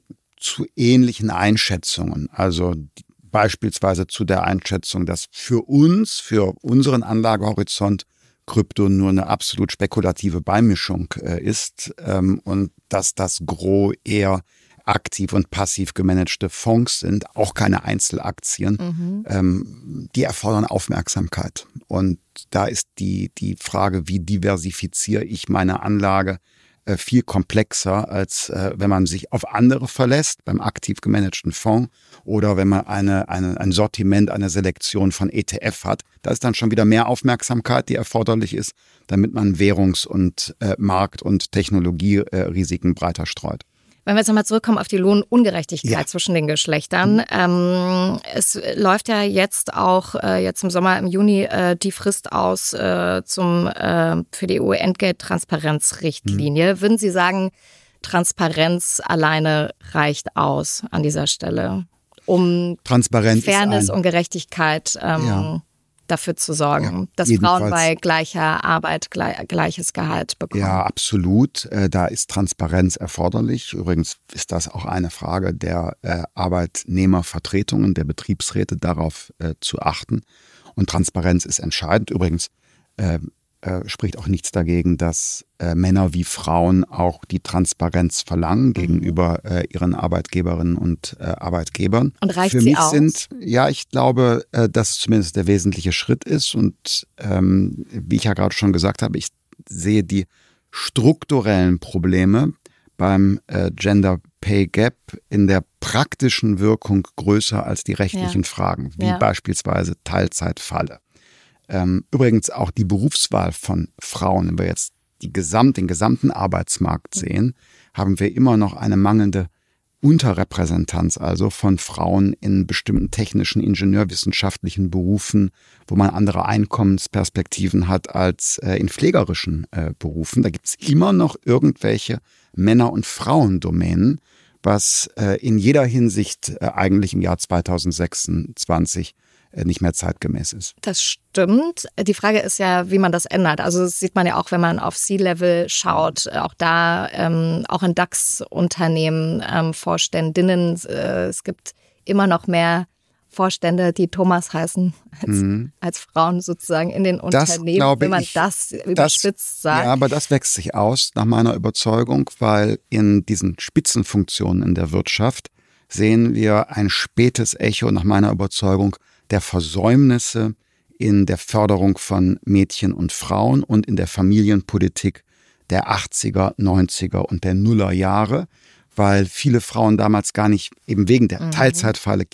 zu ähnlichen Einschätzungen. Also beispielsweise zu der Einschätzung, dass für uns, für unseren Anlagehorizont Krypto nur eine absolut spekulative Beimischung äh, ist ähm, und dass das Gros eher aktiv und passiv gemanagte Fonds sind, auch keine Einzelaktien, mhm. ähm, die erfordern Aufmerksamkeit. Und da ist die, die Frage, wie diversifiziere ich meine Anlage, äh, viel komplexer, als äh, wenn man sich auf andere verlässt, beim aktiv gemanagten Fonds, oder wenn man eine, eine, ein Sortiment, eine Selektion von E T F hat. Da ist dann schon wieder mehr Aufmerksamkeit, die erforderlich ist, damit man Währungs- und äh, Markt- und Technologierisiken äh, breiter streut. Wenn wir jetzt nochmal zurückkommen auf die Lohnungerechtigkeit ja. zwischen den Geschlechtern. Mhm. Ähm, es läuft ja jetzt auch, äh, jetzt im Sommer, im Juni, äh, die Frist aus äh, zum äh, für die E U-Entgelttransparenzrichtlinie. Mhm. Würden Sie sagen, Transparenz alleine reicht aus an dieser Stelle, um Transparenz Fairness ein, und Gerechtigkeit ähm, ja. dafür zu sorgen, ja, dass jedenfalls Frauen bei gleicher Arbeit gleich, gleiches Gehalt bekommen? Ja, absolut. Da ist Transparenz erforderlich. Übrigens ist das auch eine Frage der äh, Arbeitnehmervertretungen, der Betriebsräte, darauf äh, zu achten. Und Transparenz ist entscheidend. Übrigens äh, äh, spricht auch nichts dagegen, dass äh, Männer wie Frauen auch die Transparenz verlangen mhm. gegenüber äh, ihren Arbeitgeberinnen und äh, Arbeitgebern. Und reicht Für sie mich aus? sind, ja, ich glaube, äh, dass es zumindest der wesentliche Schritt ist. Und ähm, wie ich ja gerade schon gesagt habe, ich sehe die strukturellen Probleme beim äh, Gender Pay Gap in der praktischen Wirkung größer als die rechtlichen ja. Fragen, wie ja. beispielsweise Teilzeitfalle. Ähm, übrigens auch die Berufswahl von Frauen, wenn wir jetzt die Gesamt, den gesamten Arbeitsmarkt sehen, haben wir immer noch eine mangelnde Unterrepräsentanz, also von Frauen in bestimmten technischen, ingenieurwissenschaftlichen Berufen, wo man andere Einkommensperspektiven hat als äh, in pflegerischen äh, Berufen. Da gibt es immer noch irgendwelche Männer- und Frauendomänen, was äh, in jeder Hinsicht äh, eigentlich im Jahr zweitausendsechsundzwanzig nicht mehr zeitgemäß ist. Das stimmt. Die Frage ist ja, wie man das ändert. Also das sieht man ja auch, wenn man auf C-Level schaut. Auch da, ähm, auch in DAX-Unternehmen, ähm, Vorständinnen. Äh, es gibt immer noch mehr Vorstände, die Thomas heißen, als, mhm. als Frauen sozusagen in den das Unternehmen, wenn man ich, das überspitzt das, sagt. Ja, aber das wächst sich aus, nach meiner Überzeugung, weil in diesen Spitzenfunktionen in der Wirtschaft sehen wir ein spätes Echo, nach meiner Überzeugung, der Versäumnisse in der Förderung von Mädchen und Frauen und in der Familienpolitik der achtziger, neunziger und der Nullerjahre, weil viele Frauen damals gar nicht, eben wegen der mhm. Teilzeitfalle,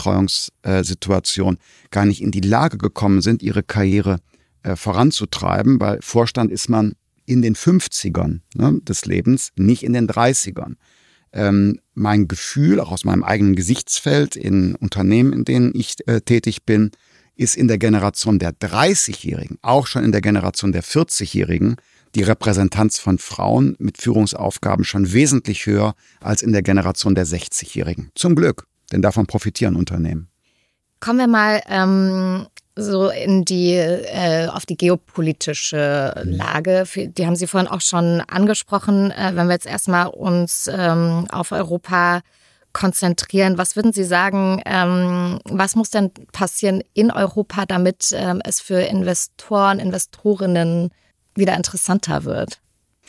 Kinderbetreuungssituation, gar nicht in die Lage gekommen sind, ihre Karriere äh, voranzutreiben, weil Vorstand ist man in den fünfzigern ne, des Lebens, nicht in den dreißigern. Ähm, mein Gefühl, auch aus meinem eigenen Gesichtsfeld in Unternehmen, in denen ich äh, tätig bin, ist in der Generation der dreißigjährigen, auch schon in der Generation der vierzigjährigen, die Repräsentanz von Frauen mit Führungsaufgaben schon wesentlich höher als in der Generation der sechzigjährigen. Zum Glück, denn davon profitieren Unternehmen. Kommen wir mal ähm, so in die äh, auf die geopolitische Lage. Die haben Sie vorhin auch schon angesprochen. Äh, wenn wir jetzt erstmal uns ähm, auf Europa konzentrieren, was würden Sie sagen, ähm, was muss denn passieren in Europa, damit ähm, es für Investoren, Investorinnen wieder interessanter wird?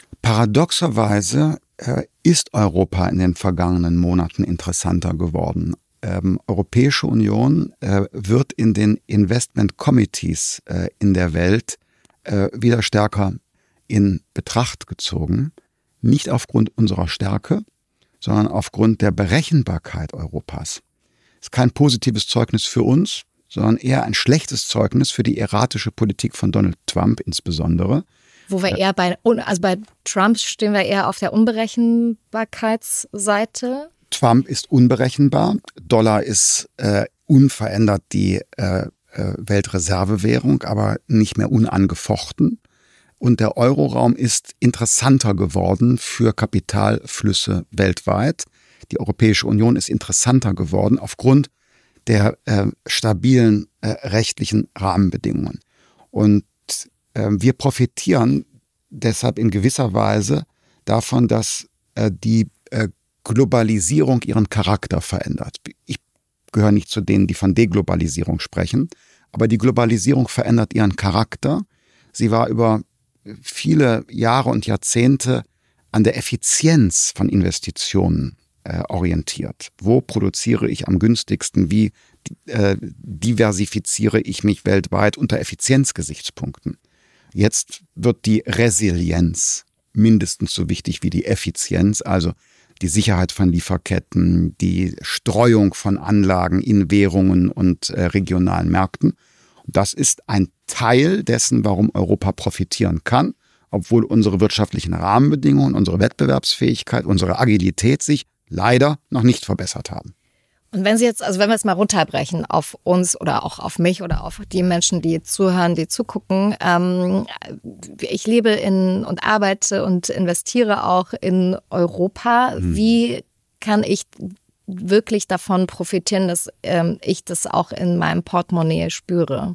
Paradoxerweise äh, ist Europa in den vergangenen Monaten interessanter geworden. Ähm, Europäische Union äh, wird in den Investment Committees äh, in der Welt äh, wieder stärker in Betracht gezogen. Nicht aufgrund unserer Stärke, sondern aufgrund der Berechenbarkeit Europas. Das ist kein positives Zeugnis für uns, sondern eher ein schlechtes Zeugnis für die erratische Politik von Donald Trump insbesondere. Wo wir eher bei, also bei Trump stehen wir eher auf der Unberechenbarkeitsseite. Trump ist unberechenbar. Dollar ist äh, unverändert die äh, äh, Weltreservewährung, aber nicht mehr unangefochten. Und der Euroraum ist interessanter geworden für Kapitalflüsse weltweit. Die Europäische Union ist interessanter geworden aufgrund der äh, stabilen äh, rechtlichen Rahmenbedingungen. Und äh, wir profitieren deshalb in gewisser Weise davon, dass äh, die äh, Globalisierung ihren Charakter verändert. Ich gehöre nicht zu denen, die von Deglobalisierung sprechen, aber die Globalisierung verändert ihren Charakter. Sie war über viele Jahre und Jahrzehnte an der Effizienz von Investitionen äh, orientiert. Wo produziere ich am günstigsten? Wie äh, diversifiziere ich mich weltweit unter Effizienzgesichtspunkten? Jetzt wird die Resilienz mindestens so wichtig wie die Effizienz, also die Sicherheit von Lieferketten, die Streuung von Anlagen in Währungen und äh, regionalen Märkten. Das ist ein Teil dessen, warum Europa profitieren kann, obwohl unsere wirtschaftlichen Rahmenbedingungen, unsere Wettbewerbsfähigkeit, unsere Agilität sich leider noch nicht verbessert haben. Und wenn Sie jetzt, also wenn wir es mal runterbrechen auf uns oder auch auf mich oder auf die Menschen, die zuhören, die zugucken, ähm, ich lebe in und arbeite und investiere auch in Europa. Hm. Wie kann ich wirklich davon profitieren, dass ähm, ich das auch in meinem Portemonnaie spüre?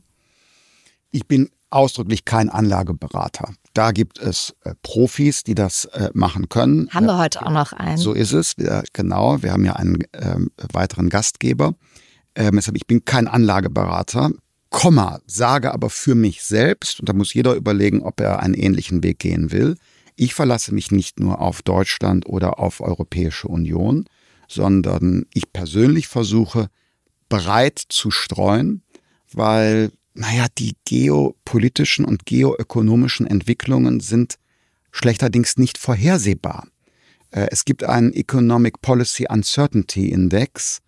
Ich bin ausdrücklich kein Anlageberater. Da gibt es äh, Profis, die das äh, machen können. Haben wir heute auch noch einen. So ist es, wir, genau. Wir haben ja einen äh, weiteren Gastgeber. Ähm, deshalb, ich bin kein Anlageberater, Komma, sage aber für mich selbst, und da muss jeder überlegen, ob er einen ähnlichen Weg gehen will, ich verlasse mich nicht nur auf Deutschland oder auf Europäische Union, sondern ich persönlich versuche, breit zu streuen, weil naja, die geopolitischen und geoökonomischen Entwicklungen sind schlechterdings nicht vorhersehbar. Es gibt einen Economic Policy Uncertainty Index,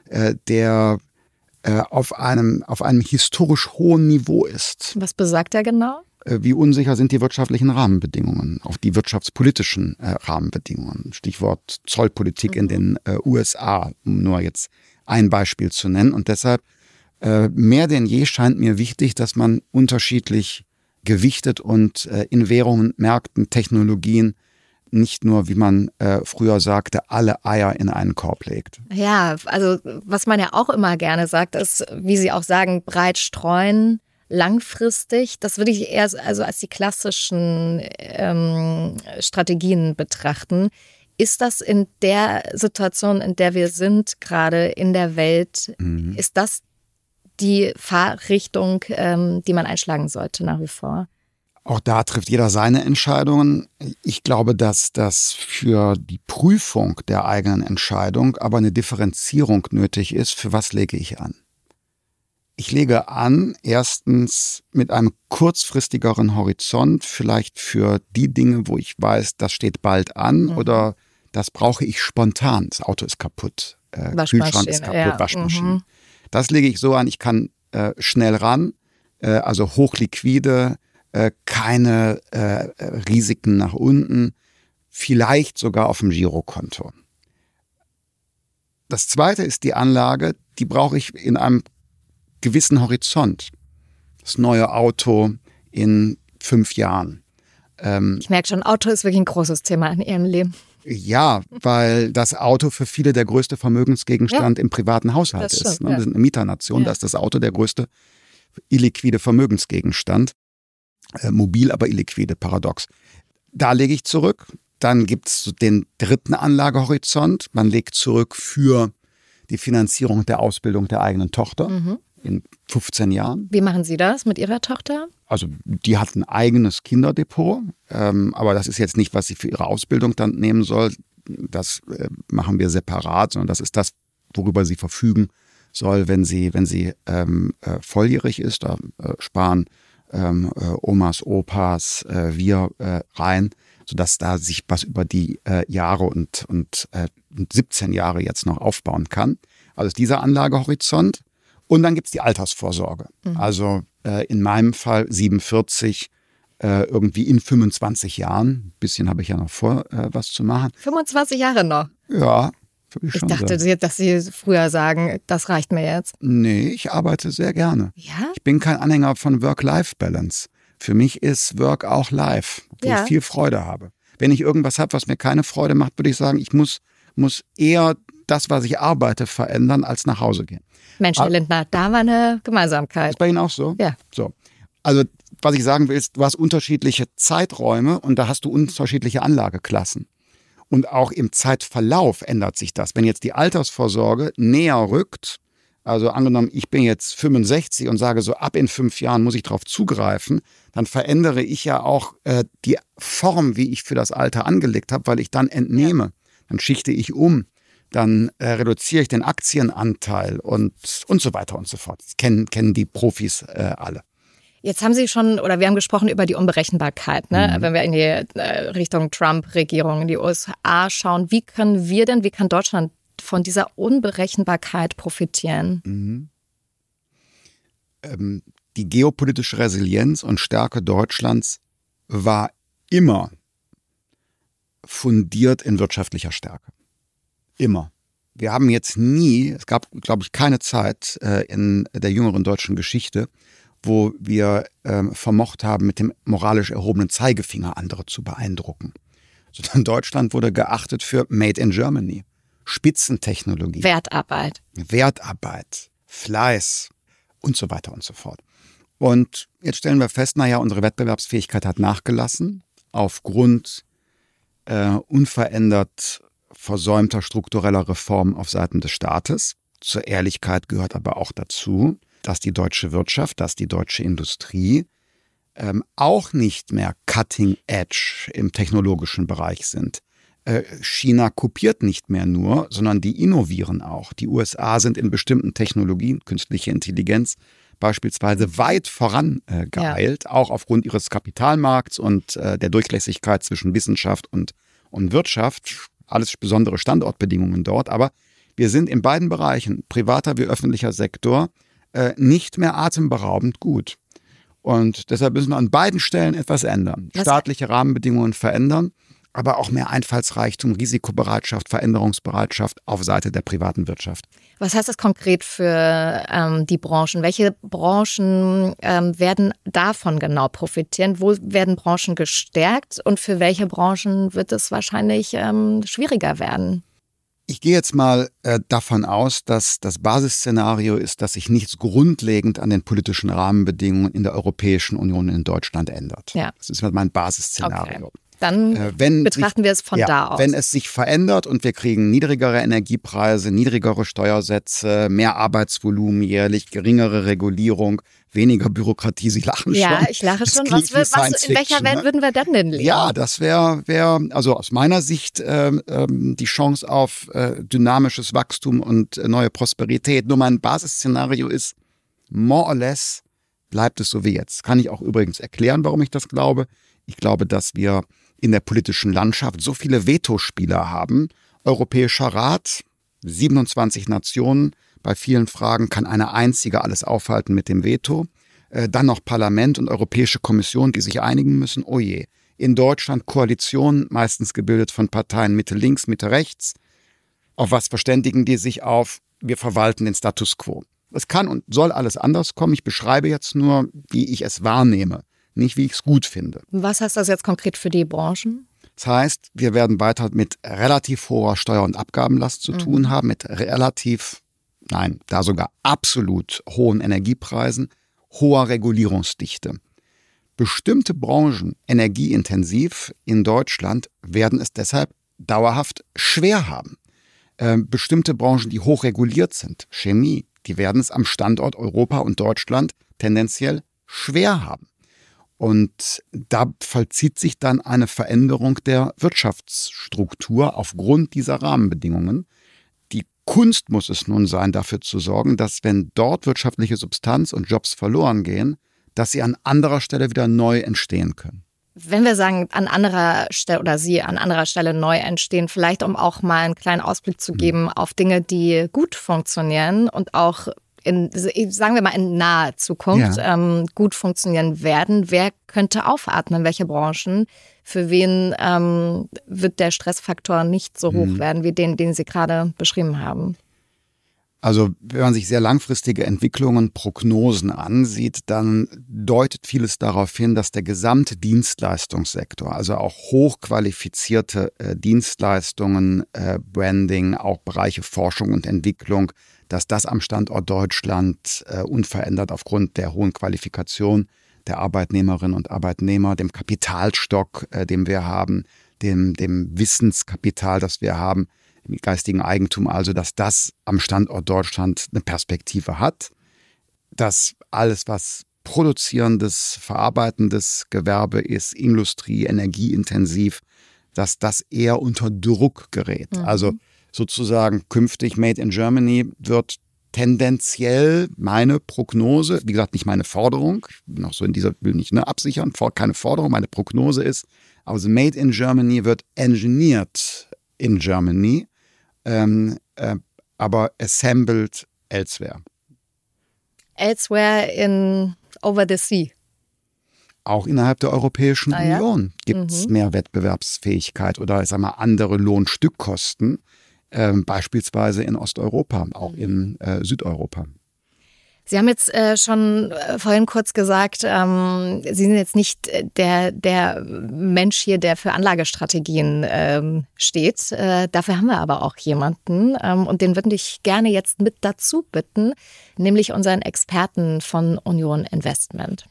der auf einem, auf einem historisch hohen Niveau ist. Was besagt er genau? Wie unsicher sind die wirtschaftlichen Rahmenbedingungen, auch die wirtschaftspolitischen Rahmenbedingungen. Stichwort Zollpolitik mhm. in den U S A, um nur jetzt ein Beispiel zu nennen. Und deshalb mehr denn je scheint mir wichtig, dass man unterschiedlich gewichtet und in Währungen, Märkten, Technologien nicht nur, wie man äh, früher sagte, alle Eier in einen Korb legt. Ja, also was man ja auch immer gerne sagt, ist, wie Sie auch sagen, breit streuen, langfristig. Das würde ich eher also als die klassischen ähm, Strategien betrachten. Ist das in der Situation, in der wir sind, gerade in der Welt, mhm. ist das die Fahrrichtung, ähm, die man einschlagen sollte nach wie vor? Auch da trifft jeder seine Entscheidungen. Ich glaube, dass das für die Prüfung der eigenen Entscheidung aber eine Differenzierung nötig ist. Für was lege ich an? Ich lege an, erstens mit einem kurzfristigeren Horizont, vielleicht für die Dinge, wo ich weiß, das steht bald an mhm. oder das brauche ich spontan. Das Auto ist kaputt, äh, Kühlschrank ist kaputt, ja. Waschmaschine. Mhm. Das lege ich so an, ich kann äh, schnell ran, äh, also hochliquide, äh, keine äh, Risiken nach unten, vielleicht sogar auf dem Girokonto. Das zweite ist die Anlage, die brauche ich in einem gewissen Horizont. Das neue Auto in fünf Jahren. Ähm, ich merke schon, Auto ist wirklich ein großes Thema in Ihrem Leben. Ja, weil das Auto für viele der größte Vermögensgegenstand ja, im privaten Haushalt stimmt, ist. Ne? Ja. Wir sind eine Mieternation, ja. Da ist das Auto der größte illiquide Vermögensgegenstand. Äh, mobil, aber illiquide, paradox. Da lege ich zurück. Dann gibt es den dritten Anlagehorizont. Man legt zurück für die Finanzierung der Ausbildung der eigenen Tochter mhm. in fünfzehn Jahren. Wie machen Sie das mit Ihrer Tochter? Also die hat ein eigenes Kinderdepot, ähm, aber das ist jetzt nicht, was sie für ihre Ausbildung dann nehmen soll. Das äh, machen wir separat, sondern das ist das, worüber sie verfügen soll, wenn sie, wenn sie ähm, äh, volljährig ist. Da äh, sparen ähm, äh, Omas, Opas, äh, wir äh, rein, sodass da sich was über die äh, Jahre und, und äh, siebzehn Jahre jetzt noch aufbauen kann. Also ist dieser Anlagehorizont. Und dann gibt's die Altersvorsorge. Mhm. Also äh, in meinem Fall siebenundvierzig, äh, irgendwie in fünfundzwanzig Jahren. Ein bisschen habe ich ja noch vor, äh, was zu machen. fünfundzwanzig Jahre noch? Ja. Ich, ich dachte, sagen. dass Sie früher sagen, das reicht mir jetzt. Nee, ich arbeite sehr gerne. Ja? Ich bin kein Anhänger von Work-Life-Balance. Für mich ist Work auch Life, wo ja. ich viel Freude habe. Wenn ich irgendwas habe, was mir keine Freude macht, würde ich sagen, ich muss, muss eher das, was ich arbeite, verändern, als nach Hause gehen. Mensch, Herr Lindner, da war eine Gemeinsamkeit. Ist bei Ihnen auch so? Ja. So. Also, was ich sagen will, ist, du hast unterschiedliche Zeiträume und da hast du unterschiedliche Anlageklassen. Und auch im Zeitverlauf ändert sich das. Wenn jetzt die Altersvorsorge näher rückt, also angenommen, ich bin jetzt fünfundsechzig und sage so, ab in fünf Jahren muss ich darauf zugreifen, dann verändere ich ja auch äh, die Form, wie ich für das Alter angelegt habe, weil ich dann entnehme. Ja. Dann schichte ich um, dann äh, reduziere ich den Aktienanteil und, und so weiter und so fort. Das kennen, kennen die Profis äh, alle. Jetzt haben Sie schon, oder wir haben gesprochen über die Unberechenbarkeit, ne? Mhm. Wenn wir in die äh, Richtung Trump-Regierung, in die U S A schauen, wie können wir denn, wie kann Deutschland von dieser Unberechenbarkeit profitieren? Mhm. Ähm, die geopolitische Resilienz und Stärke Deutschlands war immer fundiert in wirtschaftlicher Stärke. Immer. Wir haben jetzt nie, es gab, glaube ich, keine Zeit äh, in der jüngeren deutschen Geschichte, wo wir ähm, vermocht haben, mit dem moralisch erhobenen Zeigefinger andere zu beeindrucken. Sondern Deutschland wurde geachtet für Made in Germany, Spitzentechnologie, Wertarbeit, Wertarbeit, Fleiß und so weiter und so fort. Und jetzt stellen wir fest, naja, unsere Wettbewerbsfähigkeit hat nachgelassen aufgrund äh, unverändert versäumter struktureller Reformen auf Seiten des Staates. Zur Ehrlichkeit gehört aber auch dazu, dass die deutsche Wirtschaft, dass die deutsche Industrie ähm, auch nicht mehr cutting edge im technologischen Bereich sind. Äh, China kopiert nicht mehr nur, sondern die innovieren auch. Die U S A sind in bestimmten Technologien, künstliche Intelligenz beispielsweise, weit vorangeeilt, äh, ja. auch aufgrund ihres Kapitalmarkts und äh, der Durchlässigkeit zwischen Wissenschaft und, und Wirtschaft. Alles besondere Standortbedingungen dort, aber wir sind in beiden Bereichen, privater wie öffentlicher Sektor, nicht mehr atemberaubend gut. Und deshalb müssen wir an beiden Stellen etwas ändern. Was? Staatliche Rahmenbedingungen verändern, aber auch mehr Einfallsreichtum, Risikobereitschaft, Veränderungsbereitschaft auf Seite der privaten Wirtschaft. Was heißt das konkret für ähm, die Branchen? Welche Branchen ähm, werden davon genau profitieren? Wo werden Branchen gestärkt und für welche Branchen wird es wahrscheinlich ähm, schwieriger werden? Ich gehe jetzt mal äh, davon aus, dass das Basisszenario ist, dass sich nichts grundlegend an den politischen Rahmenbedingungen in der Europäischen Union in Deutschland ändert. Ja. Das ist mein Basisszenario. Okay. Dann äh, wenn betrachten sich, wir es von ja, da aus. Wenn es sich verändert und wir kriegen niedrigere Energiepreise, niedrigere Steuersätze, mehr Arbeitsvolumen jährlich, geringere Regulierung, weniger Bürokratie, Sie lachen ja, schon. Ja, ich lache schon. Was, was, in welcher Welt ne? würden wir dann denn leben? Ja, das wäre, wär, also aus meiner Sicht ähm, ähm, die Chance auf äh, dynamisches Wachstum und äh, neue Prosperität. Nur mein Basisszenario ist, more or less bleibt es so wie jetzt. Kann ich auch übrigens erklären, warum ich das glaube. Ich glaube, dass wir in der politischen Landschaft so viele Vetospieler haben. Europäischer Rat, siebenundzwanzig Nationen, bei vielen Fragen kann eine einzige alles aufhalten mit dem Veto. Äh, dann noch Parlament und Europäische Kommission, die sich einigen müssen. Oh je. In Deutschland Koalitionen, meistens gebildet von Parteien Mitte links, Mitte rechts. Auf was verständigen die sich auf? Wir verwalten den Status quo. Es kann und soll alles anders kommen. Ich beschreibe jetzt nur, wie ich es wahrnehme. Nicht, wie ich es gut finde. Was heißt das jetzt konkret für die Branchen? Das heißt, wir werden weiter mit relativ hoher Steuer- und Abgabenlast zu mhm. tun haben, mit relativ, nein, da sogar absolut hohen Energiepreisen, hoher Regulierungsdichte. Bestimmte Branchen, energieintensiv in Deutschland, werden es deshalb dauerhaft schwer haben. Äh, bestimmte Branchen, die hoch reguliert sind, Chemie, die werden es am Standort Europa und Deutschland tendenziell schwer haben. Und da vollzieht sich dann eine Veränderung der Wirtschaftsstruktur aufgrund dieser Rahmenbedingungen. Die Kunst muss es nun sein, dafür zu sorgen, dass wenn dort wirtschaftliche Substanz und Jobs verloren gehen, dass sie an anderer Stelle wieder neu entstehen können. Wenn wir sagen, an anderer Stelle oder Sie an anderer Stelle neu entstehen, vielleicht um auch mal einen kleinen Ausblick zu geben mhm. auf Dinge, die gut funktionieren und auch in, sagen wir mal, in naher Zukunft ja. ähm, gut funktionieren werden. Wer könnte aufatmen? Welche Branchen? Für wen ähm, wird der Stressfaktor nicht so hoch mhm. werden, wie den, den Sie gerade beschrieben haben? Also wenn man sich sehr langfristige Entwicklungen, Prognosen ansieht, dann deutet vieles darauf hin, dass der gesamte Dienstleistungssektor, also auch hochqualifizierte äh, Dienstleistungen, äh, Branding, auch Bereiche Forschung und Entwicklung, dass das am Standort Deutschland äh, unverändert aufgrund der hohen Qualifikation der Arbeitnehmerinnen und Arbeitnehmer, dem Kapitalstock, äh, den wir haben, dem, dem Wissenskapital, das wir haben, dem geistigen Eigentum, also dass das am Standort Deutschland eine Perspektive hat, dass alles, was produzierendes, verarbeitendes Gewerbe ist, Industrie, energieintensiv, dass das eher unter Druck gerät. Mhm. Also sozusagen künftig Made in Germany wird tendenziell meine Prognose, wie gesagt, nicht meine Forderung, ich bin noch so in dieser, will nicht ne, absichern, keine Forderung, meine Prognose ist, also Made in Germany wird engineered in Germany, ähm, äh, aber assembled elsewhere. Elsewhere in over the sea. Auch innerhalb der Europäischen ah, ja? Union gibt es mhm. mehr Wettbewerbsfähigkeit oder ich sag mal andere Lohnstückkosten, äh, beispielsweise in Osteuropa, auch mhm. in äh, Südeuropa. Sie haben jetzt äh, schon äh, vorhin kurz gesagt, ähm, Sie sind jetzt nicht der, der Mensch hier, der für Anlagestrategien ähm, steht. Äh, dafür haben wir aber auch jemanden ähm, und den würde ich gerne jetzt mit dazu bitten, nämlich unseren Experten von Union Investment.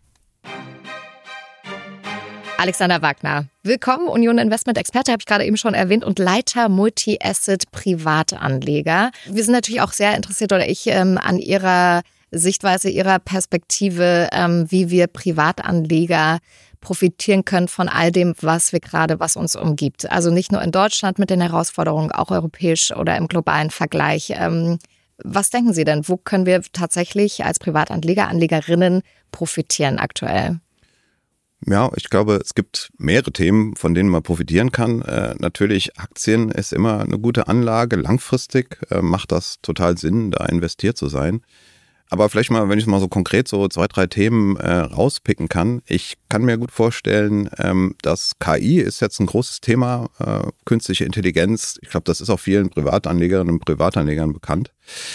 Alexander Wagner, willkommen, Union Investment Experte, habe ich gerade eben schon erwähnt, und Leiter Multi-Asset Privatanleger. Wir sind natürlich auch sehr interessiert, oder ich, ähm, an Ihrer Sichtweise, Ihrer Perspektive, ähm, wie wir Privatanleger profitieren können von all dem, was wir gerade, was uns umgibt. Also nicht nur in Deutschland mit den Herausforderungen, auch europäisch oder im globalen Vergleich. Ähm, was denken Sie denn? Wo können wir tatsächlich als Privatanleger, Anlegerinnen profitieren aktuell? Ja, ich glaube, es gibt mehrere Themen, von denen man profitieren kann. Äh, natürlich, Aktien ist immer eine gute Anlage. Langfristig äh, macht das total Sinn, da investiert zu sein. Aber vielleicht mal, wenn ich mal so konkret so zwei, drei Themen äh, rauspicken kann. Ich kann mir gut vorstellen, ähm, dass K I ist jetzt ein großes Thema, äh, künstliche Intelligenz. Ich glaube, das ist auch vielen Privatanlegerinnen und Privatanlegern bekannt.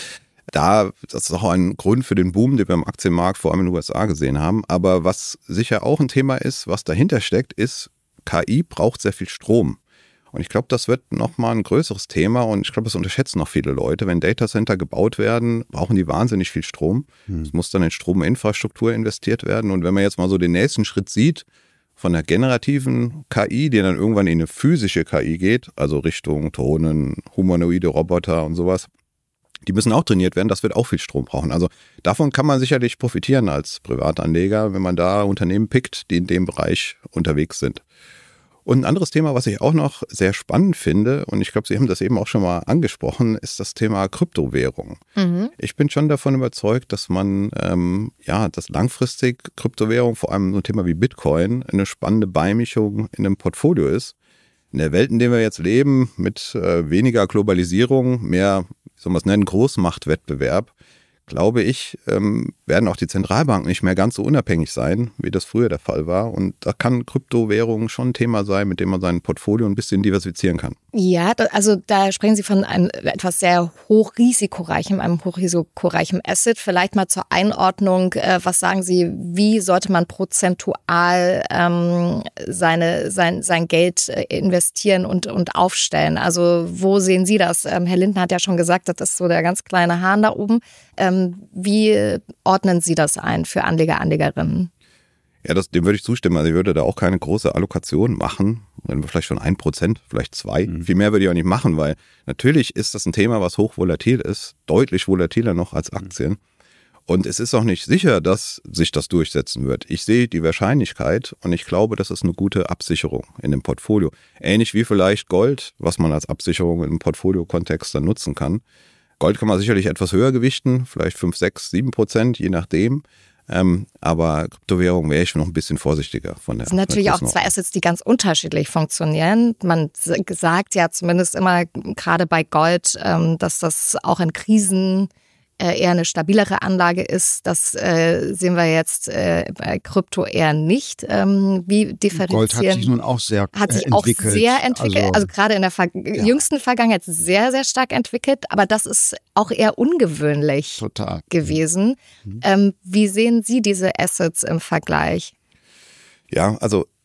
Da, das ist auch ein Grund für den Boom, den wir im Aktienmarkt vor allem in den U S A gesehen haben. Aber was sicher auch ein Thema ist, was dahinter steckt, ist, K I braucht sehr viel Strom. Und ich glaube, das wird nochmal ein größeres Thema und ich glaube, das unterschätzen noch viele Leute. Wenn Datacenter gebaut werden, brauchen die wahnsinnig viel Strom. Hm. Es muss dann in Strominfrastruktur investiert werden. Und wenn man jetzt mal so den nächsten Schritt sieht, von der generativen K I, die dann irgendwann in eine physische K I geht, also Richtung Drohnen, humanoide Roboter und sowas, die müssen auch trainiert werden, das wird auch viel Strom brauchen. Also davon kann man sicherlich profitieren als Privatanleger, wenn man da Unternehmen pickt, die in dem Bereich unterwegs sind. Und ein anderes Thema, was ich auch noch sehr spannend finde, und ich glaube, Sie haben das eben auch schon mal angesprochen, ist das Thema Kryptowährung. Mhm. Ich bin schon davon überzeugt, dass man, ähm, ja, dass langfristig Kryptowährung, vor allem so ein Thema wie Bitcoin, eine spannende Beimischung in einem Portfolio ist. In der Welt, in der wir jetzt leben, mit äh, weniger Globalisierung, mehr, wie soll man es nennen, Großmachtwettbewerb, glaube ich, ähm, werden auch die Zentralbanken nicht mehr ganz so unabhängig sein, wie das früher der Fall war. Und da kann Kryptowährung schon ein Thema sein, mit dem man sein Portfolio ein bisschen diversifizieren kann. Ja, also da sprechen Sie von einem etwas sehr hochrisikoreichem, einem hochrisikoreichen Asset. Vielleicht mal zur Einordnung, äh, was sagen Sie, wie sollte man prozentual ähm, seine, sein, sein Geld investieren und, und aufstellen? Also wo sehen Sie das? Ähm, Herr Lindner hat ja schon gesagt, das ist so der ganz kleine Hahn da oben. Ähm, wie ordnen Sie das ein für Anleger, Anlegerinnen? Ja, das, dem würde ich zustimmen. Also ich würde da auch keine große Allokation machen. Wenn wir vielleicht schon ein Prozent, vielleicht zwei. Mhm. Viel mehr würde ich auch nicht machen, weil natürlich ist das ein Thema, was hochvolatil ist. Deutlich volatiler noch als Aktien. Mhm. Und es ist auch nicht sicher, dass sich das durchsetzen wird. Ich sehe die Wahrscheinlichkeit und ich glaube, das ist eine gute Absicherung in dem Portfolio. Ähnlich wie vielleicht Gold, was man als Absicherung im Portfolio-Kontext dann nutzen kann. Gold kann man sicherlich etwas höher gewichten, vielleicht fünf, sechs, sieben Prozent, je nachdem. Ähm, aber Kryptowährung wäre ich noch ein bisschen vorsichtiger von der. Das sind natürlich auch zwei Assets, die ganz unterschiedlich funktionieren. Man sagt ja zumindest immer, gerade bei Gold, ähm, dass das auch in Krisen äh, eher eine stabilere Anlage ist. Das äh, sehen wir jetzt äh, bei Krypto eher nicht. Ähm, wie differenzieren? Gold hat sich nun auch sehr hat sich äh, entwickelt. auch sehr entwickelt. Also, also gerade in der Ver- ja. jüngsten Vergangenheit sehr, sehr stark entwickelt. Aber das ist auch eher ungewöhnlich Total. gewesen. Mhm. Ähm, wie sehen Sie diese Assets im Vergleich? Ja, also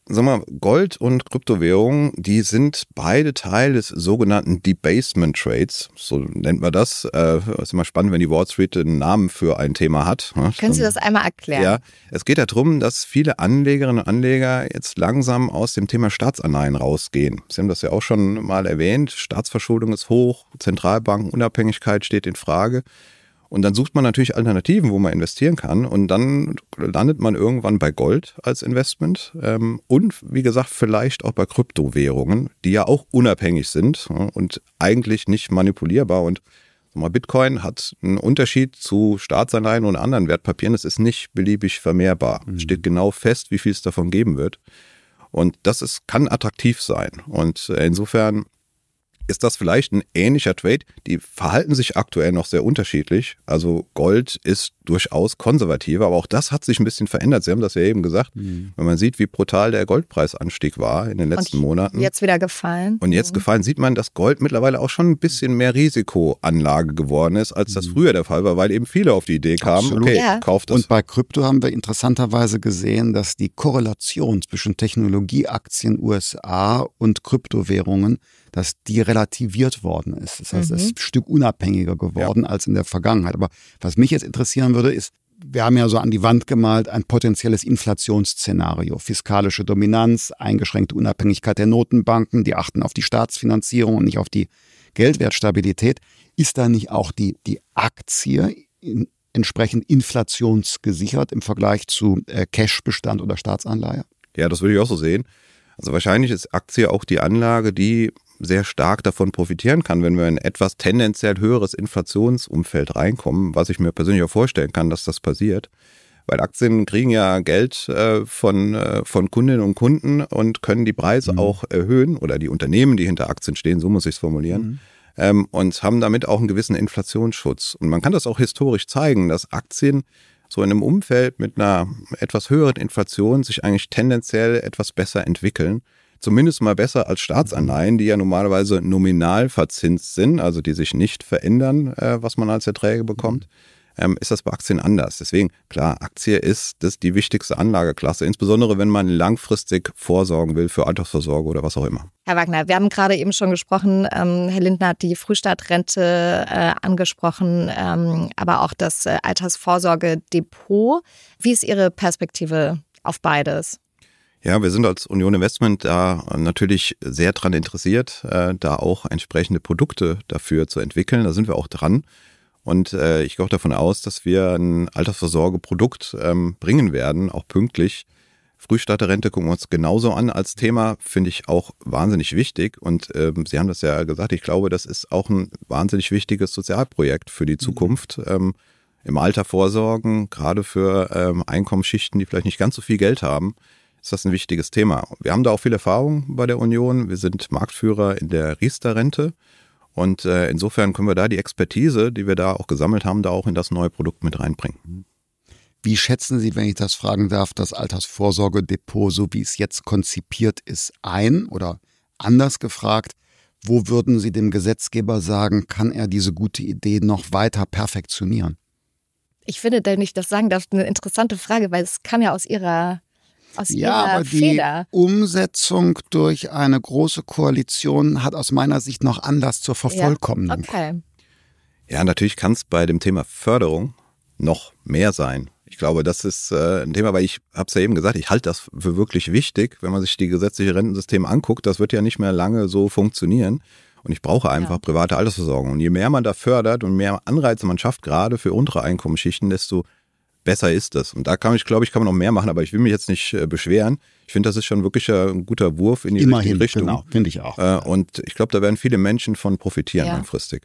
sag mal, Gold und Kryptowährungen, die sind beide Teil des sogenannten Debasement Trades, so nennt man das. Äh, ist immer spannend, wenn die Wall Street einen Namen für ein Thema hat. Ne? Können Sie das einmal erklären? Ja, es geht darum, dass viele Anlegerinnen und Anleger jetzt langsam aus dem Thema Staatsanleihen rausgehen. Sie haben das ja auch schon mal erwähnt. Staatsverschuldung ist hoch, Zentralbankenunabhängigkeit steht in Frage. Und dann sucht man natürlich Alternativen, wo man investieren kann. Und dann landet man irgendwann bei Gold als Investment. Ähm, und wie gesagt, vielleicht auch bei Kryptowährungen, die ja auch unabhängig sind und eigentlich nicht manipulierbar. Und sag mal, Bitcoin hat einen Unterschied zu Staatsanleihen und anderen Wertpapieren. Es ist nicht beliebig vermehrbar. Es mhm. steht genau fest, wie viel es davon geben wird. Und das ist, kann attraktiv sein. Und insofern ist das vielleicht ein ähnlicher Trade. Die verhalten sich aktuell noch sehr unterschiedlich. Also Gold ist durchaus konservativer, aber auch das hat sich ein bisschen verändert. Sie haben das ja eben gesagt. Mhm. Wenn man sieht, wie brutal der Goldpreisanstieg war in den letzten Und Monaten. Jetzt wieder gefallen. Und jetzt mhm. gefallen, sieht man, dass Gold mittlerweile auch schon ein bisschen mehr Risikoanlage geworden ist, als das früher der Fall war, weil eben viele auf die Idee kamen, Absolut. okay, ja. kauft das. Und bei Krypto haben wir interessanterweise gesehen, dass die Korrelation zwischen Technologieaktien U S A und Kryptowährungen, dass die relativiert worden ist. Das heißt, mhm. es ist ein Stück unabhängiger geworden ja. als in der Vergangenheit. Aber was mich jetzt interessieren würde, ist, wir haben ja so an die Wand gemalt ein potenzielles Inflationsszenario. Fiskalische Dominanz, eingeschränkte Unabhängigkeit der Notenbanken, die achten auf die Staatsfinanzierung und nicht auf die Geldwertstabilität. Ist da nicht auch die, die Aktie in, entsprechend inflationsgesichert im Vergleich zu äh, Cashbestand oder Staatsanleihe? Ja, das würde ich auch so sehen. Also wahrscheinlich ist Aktie auch die Anlage, die sehr stark davon profitieren kann, wenn wir in etwas tendenziell höheres Inflationsumfeld reinkommen, was ich mir persönlich auch vorstellen kann, dass das passiert. Weil Aktien kriegen ja Geld äh, von, äh, von Kundinnen und Kunden und können die Preise mhm. auch erhöhen oder die Unternehmen, die hinter Aktien stehen, so muss ich es formulieren, mhm. ähm, und haben damit auch einen gewissen Inflationsschutz. Und man kann das auch historisch zeigen, dass Aktien so in einem Umfeld mit einer etwas höheren Inflation sich eigentlich tendenziell etwas besser entwickeln. Zumindest mal besser als Staatsanleihen, die ja normalerweise nominal verzinst sind, also die sich nicht verändern, äh, was man als Erträge bekommt, ähm, ist das bei Aktien anders. Deswegen, klar, Aktie ist das die wichtigste Anlageklasse, insbesondere wenn man langfristig vorsorgen will für Altersvorsorge oder was auch immer. Herr Wagner, wir haben gerade eben schon gesprochen, ähm, Herr Lindner hat die Frühstartrente äh, angesprochen, ähm, aber auch das äh, Altersvorsorgedepot. Wie ist Ihre Perspektive auf beides? Ja, wir sind als Union Investment da natürlich sehr dran interessiert, äh, da auch entsprechende Produkte dafür zu entwickeln. Da sind wir auch dran. Und äh, ich gehe auch davon aus, dass wir ein Altersvorsorgeprodukt ähm, bringen werden, auch pünktlich. Frühstarterrente gucken wir uns genauso an als Thema, finde ich auch wahnsinnig wichtig. Und ähm, Sie haben das ja gesagt, ich glaube, das ist auch ein wahnsinnig wichtiges Sozialprojekt für die Zukunft. Ähm, im Alter vorsorgen, gerade für ähm, Einkommensschichten, die vielleicht nicht ganz so viel Geld haben, ist das ein wichtiges Thema. Wir haben da auch viel Erfahrung bei der Union. Wir sind Marktführer in der Riester-Rente. Und äh, insofern können wir da die Expertise, die wir da auch gesammelt haben, da auch in das neue Produkt mit reinbringen. Wie schätzen Sie, wenn ich das fragen darf, das Altersvorsorgedepot, so wie es jetzt konzipiert ist, ein? Oder anders gefragt, wo würden Sie dem Gesetzgeber sagen, kann er diese gute Idee noch weiter perfektionieren? Ich finde, wenn ich das sagen darf, eine interessante Frage, weil es kam ja aus Ihrer Aus ja, aber die Feder. Umsetzung durch eine große Koalition hat aus meiner Sicht noch Anlass zur Vervollkommnung. Ja, okay. Ja, natürlich kann es bei dem Thema Förderung noch mehr sein. Ich glaube, das ist äh, ein Thema, weil ich habe es ja eben gesagt, ich halte das für wirklich wichtig, wenn man sich die gesetzliche Rentensysteme anguckt, das wird ja nicht mehr lange so funktionieren. Und ich brauche einfach ja. private Altersversorgung. Und je mehr man da fördert und mehr Anreize man schafft, gerade für untere Einkommensschichten, desto besser ist das. Und da kann ich, glaube ich, kann man noch mehr machen, aber ich will mich jetzt nicht äh, beschweren. Ich finde, das ist schon wirklich ein guter Wurf in die Immerhin, richtige Richtung. Genau, finde ich auch. Äh, und ich glaube, da werden viele Menschen von profitieren ja. langfristig.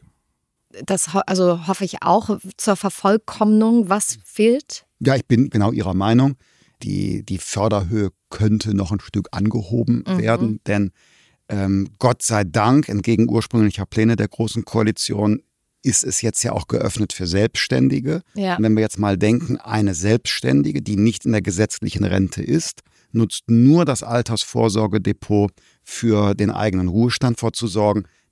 Das ho- also hoffe ich auch zur Vervollkommnung. Was fehlt? Ja, ich bin genau Ihrer Meinung. Die, die Förderhöhe könnte noch ein Stück angehoben mhm. werden, denn ähm, Gott sei Dank, entgegen ursprünglicher Pläne der Großen Koalition, ist es jetzt ja auch geöffnet für Selbstständige. Ja. Und wenn wir jetzt mal denken, eine Selbstständige, die nicht in der gesetzlichen Rente ist, nutzt nur das Altersvorsorgedepot für den eigenen Ruhestand vorzusorgen,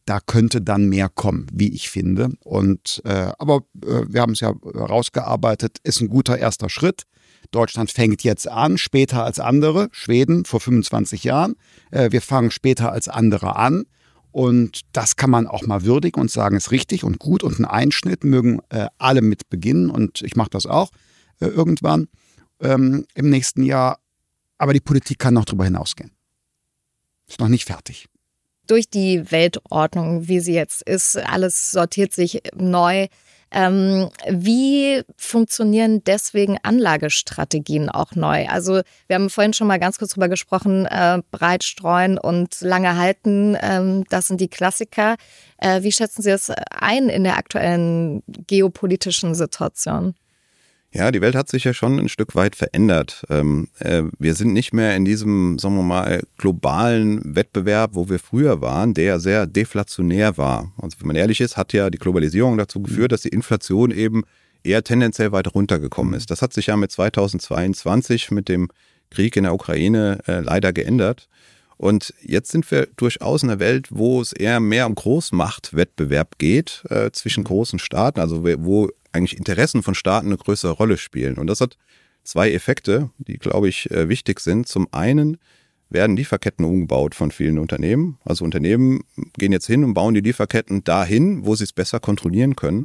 Da könnte dann mehr kommen, wie ich finde. Und äh, aber äh, wir haben es ja rausgearbeitet, ist ein guter erster Schritt. Deutschland fängt jetzt an, später als andere. Schweden vor fünfundzwanzig Jahren. Äh, wir fangen später als andere an. Und das kann man auch mal würdigen und sagen, ist richtig und gut und ein Einschnitt, mögen äh, alle mit beginnen und ich mache das auch äh, irgendwann ähm, im nächsten Jahr. Aber die Politik kann noch darüber hinausgehen. Ist noch nicht fertig. Durch die Weltordnung, wie sie jetzt ist, alles sortiert sich neu. Ähm, wie funktionieren deswegen Anlagestrategien auch neu? Also wir haben vorhin schon mal ganz kurz drüber gesprochen, äh, breit streuen und lange halten, ähm, das sind die Klassiker. Äh, wie schätzen Sie das ein in der aktuellen geopolitischen Situation? Ja, die Welt hat sich ja schon ein Stück weit verändert. Ähm, äh, wir sind nicht mehr in diesem, sagen wir mal, globalen Wettbewerb, wo wir früher waren, der sehr deflationär war. Also wenn man ehrlich ist, hat ja die Globalisierung dazu geführt, dass die Inflation eben eher tendenziell weiter runtergekommen ist. Das hat sich ja mit zweitausendzweiundzwanzig mit dem Krieg in der Ukraine äh, leider geändert. Und jetzt sind wir durchaus in einer Welt, wo es eher mehr um Großmachtwettbewerb geht äh, zwischen großen Staaten, also wo eigentlich Interessen von Staaten eine größere Rolle spielen. Und das hat zwei Effekte, die, glaube ich, äh, wichtig sind. Zum einen werden Lieferketten umgebaut von vielen Unternehmen. Also Unternehmen gehen jetzt hin und bauen die Lieferketten dahin, wo sie es besser kontrollieren können.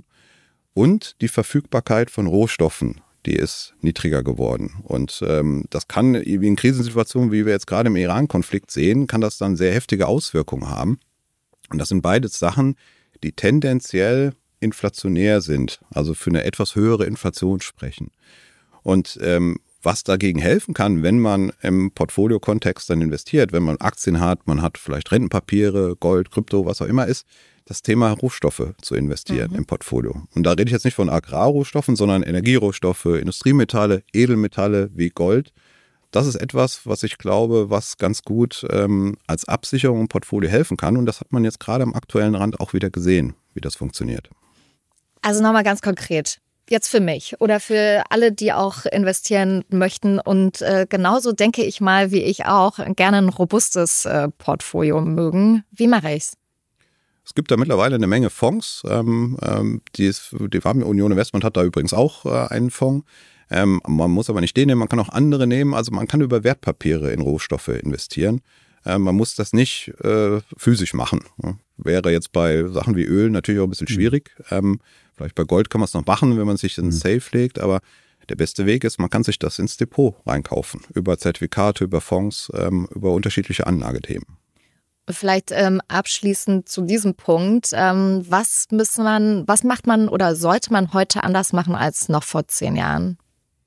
Und die Verfügbarkeit von Rohstoffen, die ist niedriger geworden. Und ähm, das kann, wie in Krisensituationen, wie wir jetzt gerade im Iran-Konflikt sehen, kann das dann sehr heftige Auswirkungen haben. Und das sind beides Sachen, die tendenziell inflationär sind, also für eine etwas höhere Inflation sprechen. Und ähm, was dagegen helfen kann, wenn man im Portfolio-Kontext dann investiert, wenn man Aktien hat, man hat vielleicht Rentenpapiere, Gold, Krypto, was auch immer ist, das Thema Rohstoffe zu investieren mhm. im Portfolio. Und da rede ich jetzt nicht von Agrarrohstoffen, sondern Energierohstoffe, Industriemetalle, Edelmetalle wie Gold. Das ist etwas, was ich glaube, was ganz gut ähm, als Absicherung im Portfolio helfen kann. Und das hat man jetzt gerade am aktuellen Rand auch wieder gesehen, wie das funktioniert. Also nochmal ganz konkret, jetzt für mich oder für alle, die auch investieren möchten und äh, genauso denke ich mal, wie ich auch, gerne ein robustes äh, Portfolio mögen. Wie mache ich's? Es gibt da mittlerweile eine Menge Fonds. Ähm, ähm, die, ist, die haben Union Investment hat da übrigens auch äh, einen Fonds. Ähm, man muss aber nicht den nehmen, man kann auch andere nehmen. Also man kann über Wertpapiere in Rohstoffe investieren. Ähm, man muss das nicht äh, physisch machen. Ja. Wäre jetzt bei Sachen wie Öl natürlich auch ein bisschen schwierig. Ähm, vielleicht bei Gold kann man es noch machen, wenn man sich in Safe legt. Aber der beste Weg ist, man kann sich das ins Depot reinkaufen. Über Zertifikate, über Fonds, ähm, über unterschiedliche Anlagethemen. Vielleicht ähm, abschließend zu diesem Punkt. Ähm, was müssen man, was macht man oder sollte man heute anders machen als noch vor zehn Jahren?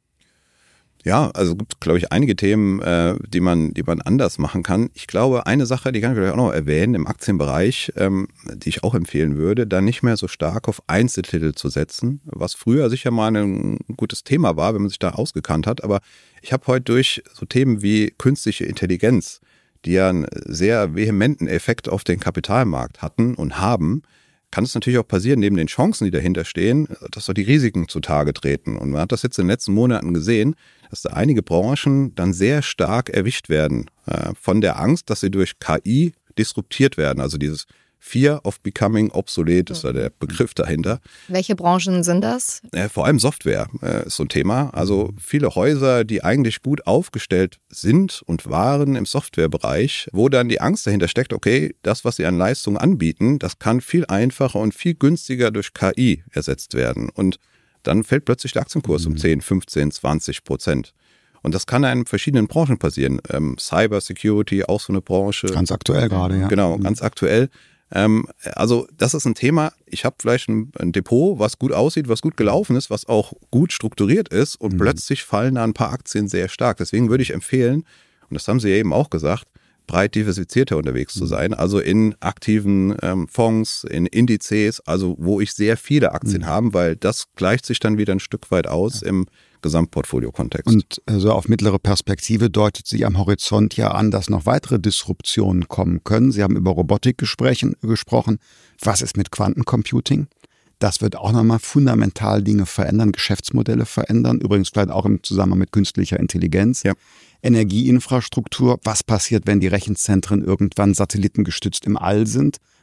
Ja, also gibt es, glaube ich, einige Themen, äh, die man, die man anders machen kann. Ich glaube, eine Sache, die kann ich vielleicht auch noch erwähnen im Aktienbereich, ähm, die ich auch empfehlen würde, da nicht mehr so stark auf Einzeltitel zu setzen, was früher sicher mal ein gutes Thema war, wenn man sich da ausgekannt hat. Aber ich habe heute durch so Themen wie künstliche Intelligenz, die ja einen sehr vehementen Effekt auf den Kapitalmarkt hatten und haben, kann es natürlich auch passieren, neben den Chancen, die dahinter stehen, dass da die Risiken zutage treten. Und man hat das jetzt in den letzten Monaten gesehen, dass da einige Branchen dann sehr stark erwischt werden äh, von der Angst, dass sie durch K I disruptiert werden. Also dieses Fear of Becoming Obsolete ist da der Begriff dahinter. Welche Branchen sind das? Äh, vor allem Software äh, ist so ein Thema. Also viele Häuser, die eigentlich gut aufgestellt sind und waren im Softwarebereich, wo dann die Angst dahinter steckt, okay, das, was sie an Leistungen anbieten, das kann viel einfacher und viel günstiger durch K I ersetzt werden. Und dann fällt plötzlich der Aktienkurs mhm. um zehn, fünfzehn, zwanzig Prozent. Und das kann in verschiedenen Branchen passieren. Ähm, Cyber Security, auch so eine Branche. Ganz aktuell gerade, ja. Genau, ganz aktuell. Ähm, also das ist ein Thema, ich habe vielleicht ein, ein Depot, was gut aussieht, was gut gelaufen ist, was auch gut strukturiert ist und mhm. plötzlich fallen da ein paar Aktien sehr stark. Deswegen würde ich empfehlen, und das haben Sie ja eben auch gesagt, breit diversifizierter unterwegs zu sein, also in aktiven ähm, Fonds, in Indizes, also wo ich sehr viele Aktien mhm. habe, weil das gleicht sich dann wieder ein Stück weit aus ja. im Gesamtportfolio-Kontext. Und so also auf mittlere Perspektive deutet sich am Horizont ja an, dass noch weitere Disruptionen kommen können. Sie haben über Robotik gesprochen. Was ist mit Quantencomputing? Das wird auch nochmal fundamental Dinge verändern, Geschäftsmodelle verändern, übrigens vielleicht auch im Zusammenhang mit künstlicher Intelligenz. Ja. Energieinfrastruktur, was passiert, wenn die Rechenzentren irgendwann satellitengestützt im All sind?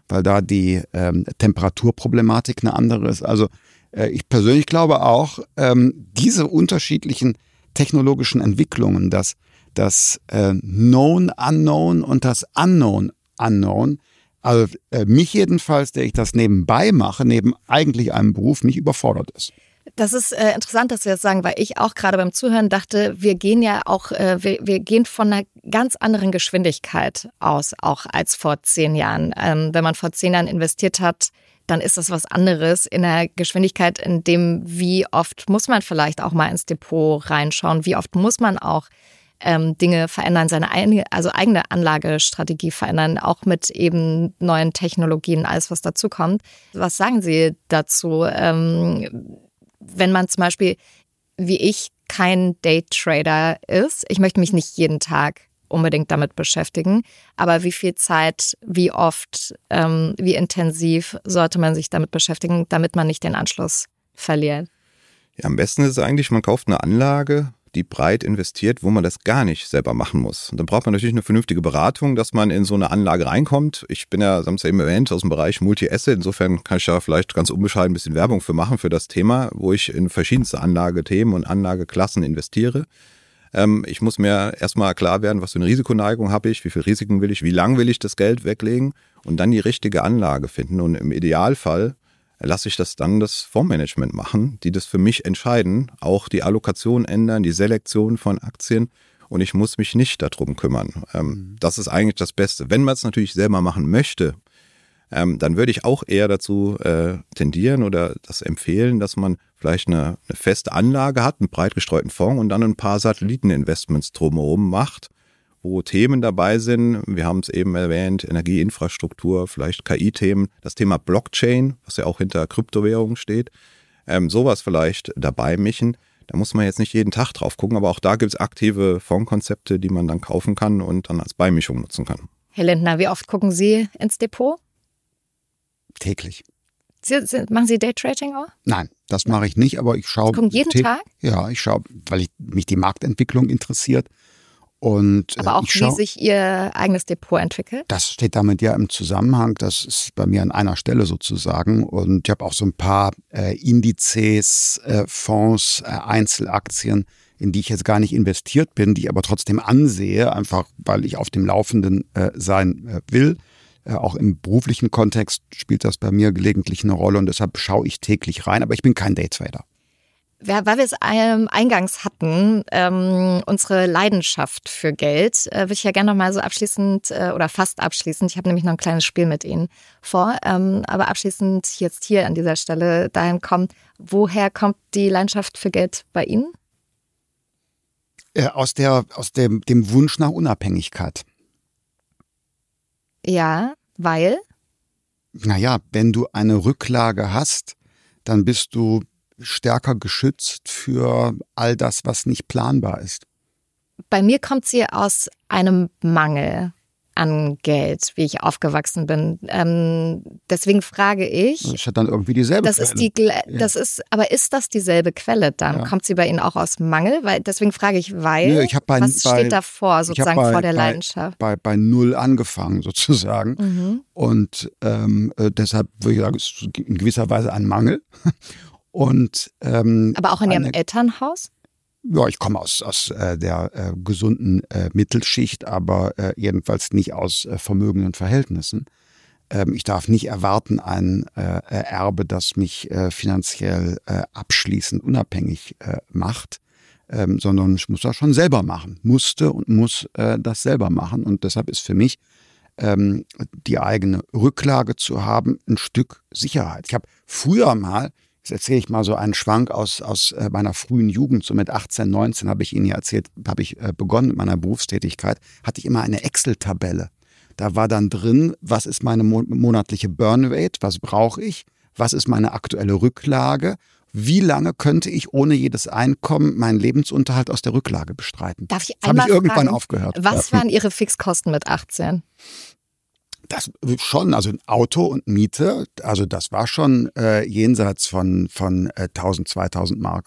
weil da die ähm, Temperaturproblematik eine andere ist. Also äh, ich persönlich glaube auch, ähm, diese unterschiedlichen technologischen Entwicklungen, das, das äh, Known Unknown und das Unknown Unknown, also äh, mich jedenfalls, der ich das nebenbei mache, neben eigentlich einem Beruf, mich überfordert ist. Das ist äh, interessant, dass Sie das sagen, weil ich auch gerade beim Zuhören dachte, wir gehen ja auch, äh, wir, wir gehen von einer ganz anderen Geschwindigkeit aus, auch als vor zehn Jahren. Ähm, wenn man vor zehn Jahren investiert hat, dann ist das was anderes in der Geschwindigkeit, in dem, wie oft muss man vielleicht auch mal ins Depot reinschauen, wie oft muss man auch ähm, Dinge verändern, seine eigene, also eigene Anlagestrategie verändern, auch mit eben neuen Technologien, alles was dazu kommt. Was sagen Sie dazu? Ähm, Wenn man zum Beispiel, wie ich, kein Daytrader ist, ich möchte mich nicht jeden Tag unbedingt damit beschäftigen, aber wie viel Zeit, wie oft, ähm, wie intensiv sollte man sich damit beschäftigen, damit man nicht den Anschluss verliert? Ja, am besten ist es eigentlich, man kauft eine Anlage, die breit investiert, wo man das gar nicht selber machen muss. Und dann braucht man natürlich eine vernünftige Beratung, dass man in so eine Anlage reinkommt. Ich bin ja, Sie haben es ja eben erwähnt, aus dem Bereich Multi-Asset. Insofern kann ich da vielleicht ganz unbescheiden ein bisschen Werbung für machen, für das Thema, wo ich in verschiedenste Anlagethemen und Anlageklassen investiere. Ähm, ich muss mir erstmal klar werden, was für eine Risikoneigung habe ich, wie viel Risiken will ich, wie lang will ich das Geld weglegen und dann die richtige Anlage finden. Und im Idealfall lasse ich das dann das Fondsmanagement machen, die das für mich entscheiden, auch die Allokation ändern, die Selektion von Aktien und ich muss mich nicht darum kümmern. Ähm, das ist eigentlich das Beste. Wenn man es natürlich selber machen möchte, ähm, dann würde ich auch eher dazu äh, tendieren oder das empfehlen, dass man vielleicht eine, eine feste Anlage hat, einen breit gestreuten Fonds und dann ein paar Satelliteninvestments drumherum macht, wo Themen dabei sind, wir haben es eben erwähnt, Energieinfrastruktur, vielleicht K I-Themen, das Thema Blockchain, was ja auch hinter Kryptowährungen steht, ähm, sowas vielleicht dabei mischen. Da muss man jetzt nicht jeden Tag drauf gucken, aber auch da gibt es aktive Fondskonzepte, die man dann kaufen kann und dann als Beimischung nutzen kann. Herr Lindner, wie oft gucken Sie ins Depot? Täglich. Sie, Sie, machen Sie Daytrading auch? Nein, das mache ich nicht, aber ich schaue. Sie gucken jeden Tag? Ja, ich schaue, weil ich, mich die Marktentwicklung interessiert. Und, aber auch, ich schau, wie sich Ihr eigenes Depot entwickelt? Das steht damit ja im Zusammenhang. Das ist bei mir an einer Stelle sozusagen. Und ich habe auch so ein paar äh, Indizes, äh, Fonds, äh, Einzelaktien, in die ich jetzt gar nicht investiert bin, die ich aber trotzdem ansehe, einfach weil ich auf dem Laufenden äh, sein äh, will. Äh, auch im beruflichen Kontext spielt das bei mir gelegentlich eine Rolle und deshalb schaue ich täglich rein. Aber ich bin kein Daytrader. Weil wir es ähm, eingangs hatten, ähm, unsere Leidenschaft für Geld, äh, würde ich ja gerne noch mal so abschließend äh, oder fast abschließend, ich habe nämlich noch ein kleines Spiel mit Ihnen vor, ähm, aber abschließend jetzt hier an dieser Stelle dahin kommen, woher kommt die Leidenschaft für Geld bei Ihnen? Äh, aus der, aus dem, dem Wunsch nach Unabhängigkeit. Ja, weil? Naja, wenn du eine Rücklage hast, dann bist du stärker geschützt für all das, was nicht planbar ist. Bei mir kommt sie aus einem Mangel an Geld, wie ich aufgewachsen bin. Ähm, deswegen frage ich. Das hat dann irgendwie dieselbe das Quelle. Ist die, das ist, aber ist das dieselbe Quelle dann? Ja. Kommt sie bei Ihnen auch aus Mangel? Weil, deswegen frage ich, weil, Nö, ich bei, was bei, steht davor, sozusagen bei, vor der bei, Leidenschaft? Bei, bei Null angefangen sozusagen. Mhm. Und ähm, äh, deshalb würde ich sagen, es ist in gewisser Weise ein Mangel. Und, ähm, aber auch in Ihrem eine, Elternhaus? Ja, ich komme aus, aus äh, der äh, gesunden äh, Mittelschicht, aber äh, jedenfalls nicht aus äh, vermögenden Verhältnissen. Ähm, ich darf nicht erwarten, ein äh, Erbe, das mich äh, finanziell äh, abschließend unabhängig äh, macht, ähm, sondern ich muss das schon selber machen. Musste und muss äh, das selber machen. Und deshalb ist für mich ähm, die eigene Rücklage zu haben ein Stück Sicherheit. Ich habe früher mal, jetzt erzähle ich mal so einen Schwank aus, aus meiner frühen Jugend, so mit achtzehn, neunzehn habe ich Ihnen ja erzählt, habe ich begonnen mit meiner Berufstätigkeit, hatte ich immer eine Excel-Tabelle. Da war dann drin, was ist meine monatliche Burn-Rate, was brauche ich, was ist meine aktuelle Rücklage, wie lange könnte ich ohne jedes Einkommen meinen Lebensunterhalt aus der Rücklage bestreiten. Darf ich das einmal habe ich irgendwann fragen, aufgehört. Was waren Ihre Fixkosten mit achtzehn? Das schon, also Auto und Miete, also das war schon äh, jenseits von, von äh, tausend, zweitausend Mark.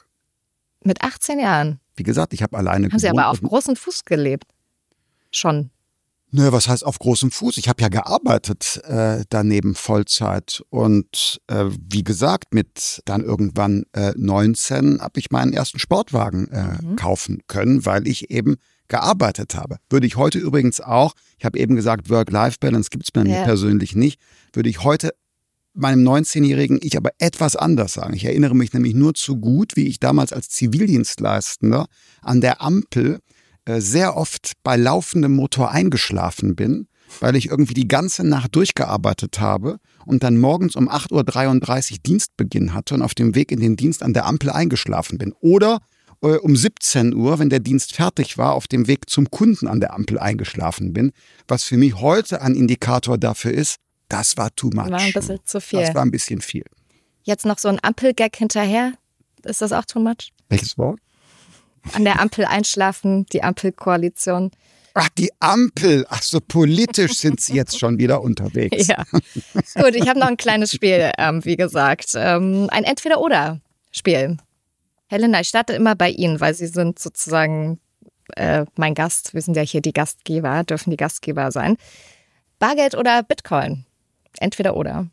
Mit achtzehn Jahren? Wie gesagt, ich habe alleine Haben Sie gewohnt. aber auf großen Fuß gelebt? Schon. Nö, was heißt auf großem Fuß? Ich habe ja gearbeitet äh, daneben Vollzeit und äh, wie gesagt, mit dann irgendwann äh, neunzehn habe ich meinen ersten Sportwagen äh, mhm. kaufen können, weil ich eben gearbeitet habe. Würde ich heute übrigens auch, ich habe eben gesagt, Work-Life-Balance gibt es bei ja. mir persönlich nicht, würde ich heute meinem neunzehnjährigen Ich aber etwas anders sagen. Ich erinnere mich nämlich nur zu gut, wie ich damals als Zivildienstleistender an der Ampel sehr oft bei laufendem Motor eingeschlafen bin, weil ich irgendwie die ganze Nacht durchgearbeitet habe und dann morgens um acht Uhr dreiunddreißig Dienstbeginn hatte und auf dem Weg in den Dienst an der Ampel eingeschlafen bin. Oder äh, um siebzehn Uhr, wenn der Dienst fertig war, auf dem Weg zum Kunden an der Ampel eingeschlafen bin. Was für mich heute ein Indikator dafür ist, das war too much. War ein bisschen zu viel. Das war ein bisschen viel. Jetzt noch so ein Ampelgag hinterher. Ist das auch too much? Welches Wort? An der Ampel einschlafen, die Ampelkoalition. Ach, die Ampel. Ach so, politisch sind Sie jetzt schon wieder unterwegs. Ja. Gut, ich habe noch ein kleines Spiel, ähm, wie gesagt. Ähm, ein Entweder-Oder-Spiel. Helena, ich starte immer bei Ihnen, weil Sie sind sozusagen äh, mein Gast. Wir sind ja hier die Gastgeber, dürfen die Gastgeber sein. Bargeld oder Bitcoin? Entweder-Oder.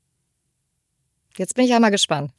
Jetzt bin ich ja mal gespannt.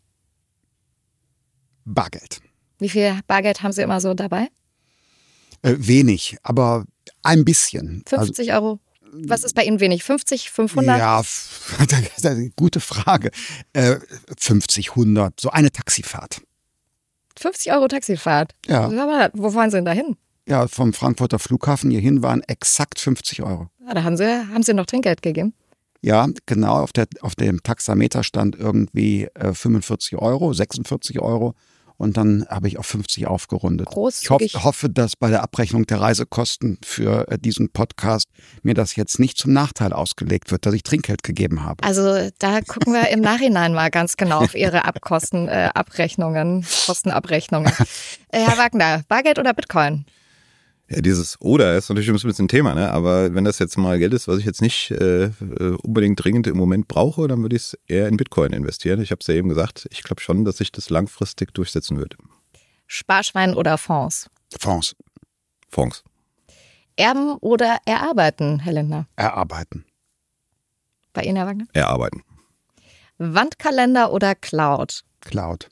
Bargeld. Wie viel Bargeld haben Sie immer so dabei? Äh, wenig, aber ein bisschen. fünfzig Euro? Was ist bei Ihnen wenig? fünfzig, fünfhundert? Ja, gute Frage. Äh, fünfzig, hundert, so eine Taxifahrt. fünfzig Euro Taxifahrt? Ja. Wo fahren Sie denn da hin? Ja, vom Frankfurter Flughafen hierhin waren exakt fünfzig Euro. Ja, da haben Sie, haben Sie noch Trinkgeld gegeben? Ja, genau. Auf, der, auf dem Taxameter stand irgendwie äh, fünfundvierzig Euro, sechsundvierzig Euro. Und dann habe ich auf fünfzig aufgerundet. Großzügig. Ich hoff, hoffe, dass bei der Abrechnung der Reisekosten für äh, diesen Podcast mir das jetzt nicht zum Nachteil ausgelegt wird, dass ich Trinkgeld gegeben habe. Also da gucken wir im Nachhinein mal ganz genau auf Ihre Abkosten, äh, Abrechnungen, Kostenabrechnungen. Äh, Herr Wagner, Bargeld oder Bitcoin? Ja, dieses Oder ist natürlich ein bisschen ein Thema, ne? Aber wenn das jetzt mal Geld ist, was ich jetzt nicht äh, unbedingt dringend im Moment brauche, dann würde ich es eher in Bitcoin investieren. Ich habe es ja eben gesagt, ich glaube schon, dass sich das langfristig durchsetzen würde. Sparschwein oder Fonds? Fonds. Fonds. Erben oder erarbeiten, Herr Lindner? Erarbeiten. Bei Ihnen, Herr Wagner? Erarbeiten. Wandkalender oder Cloud? Cloud.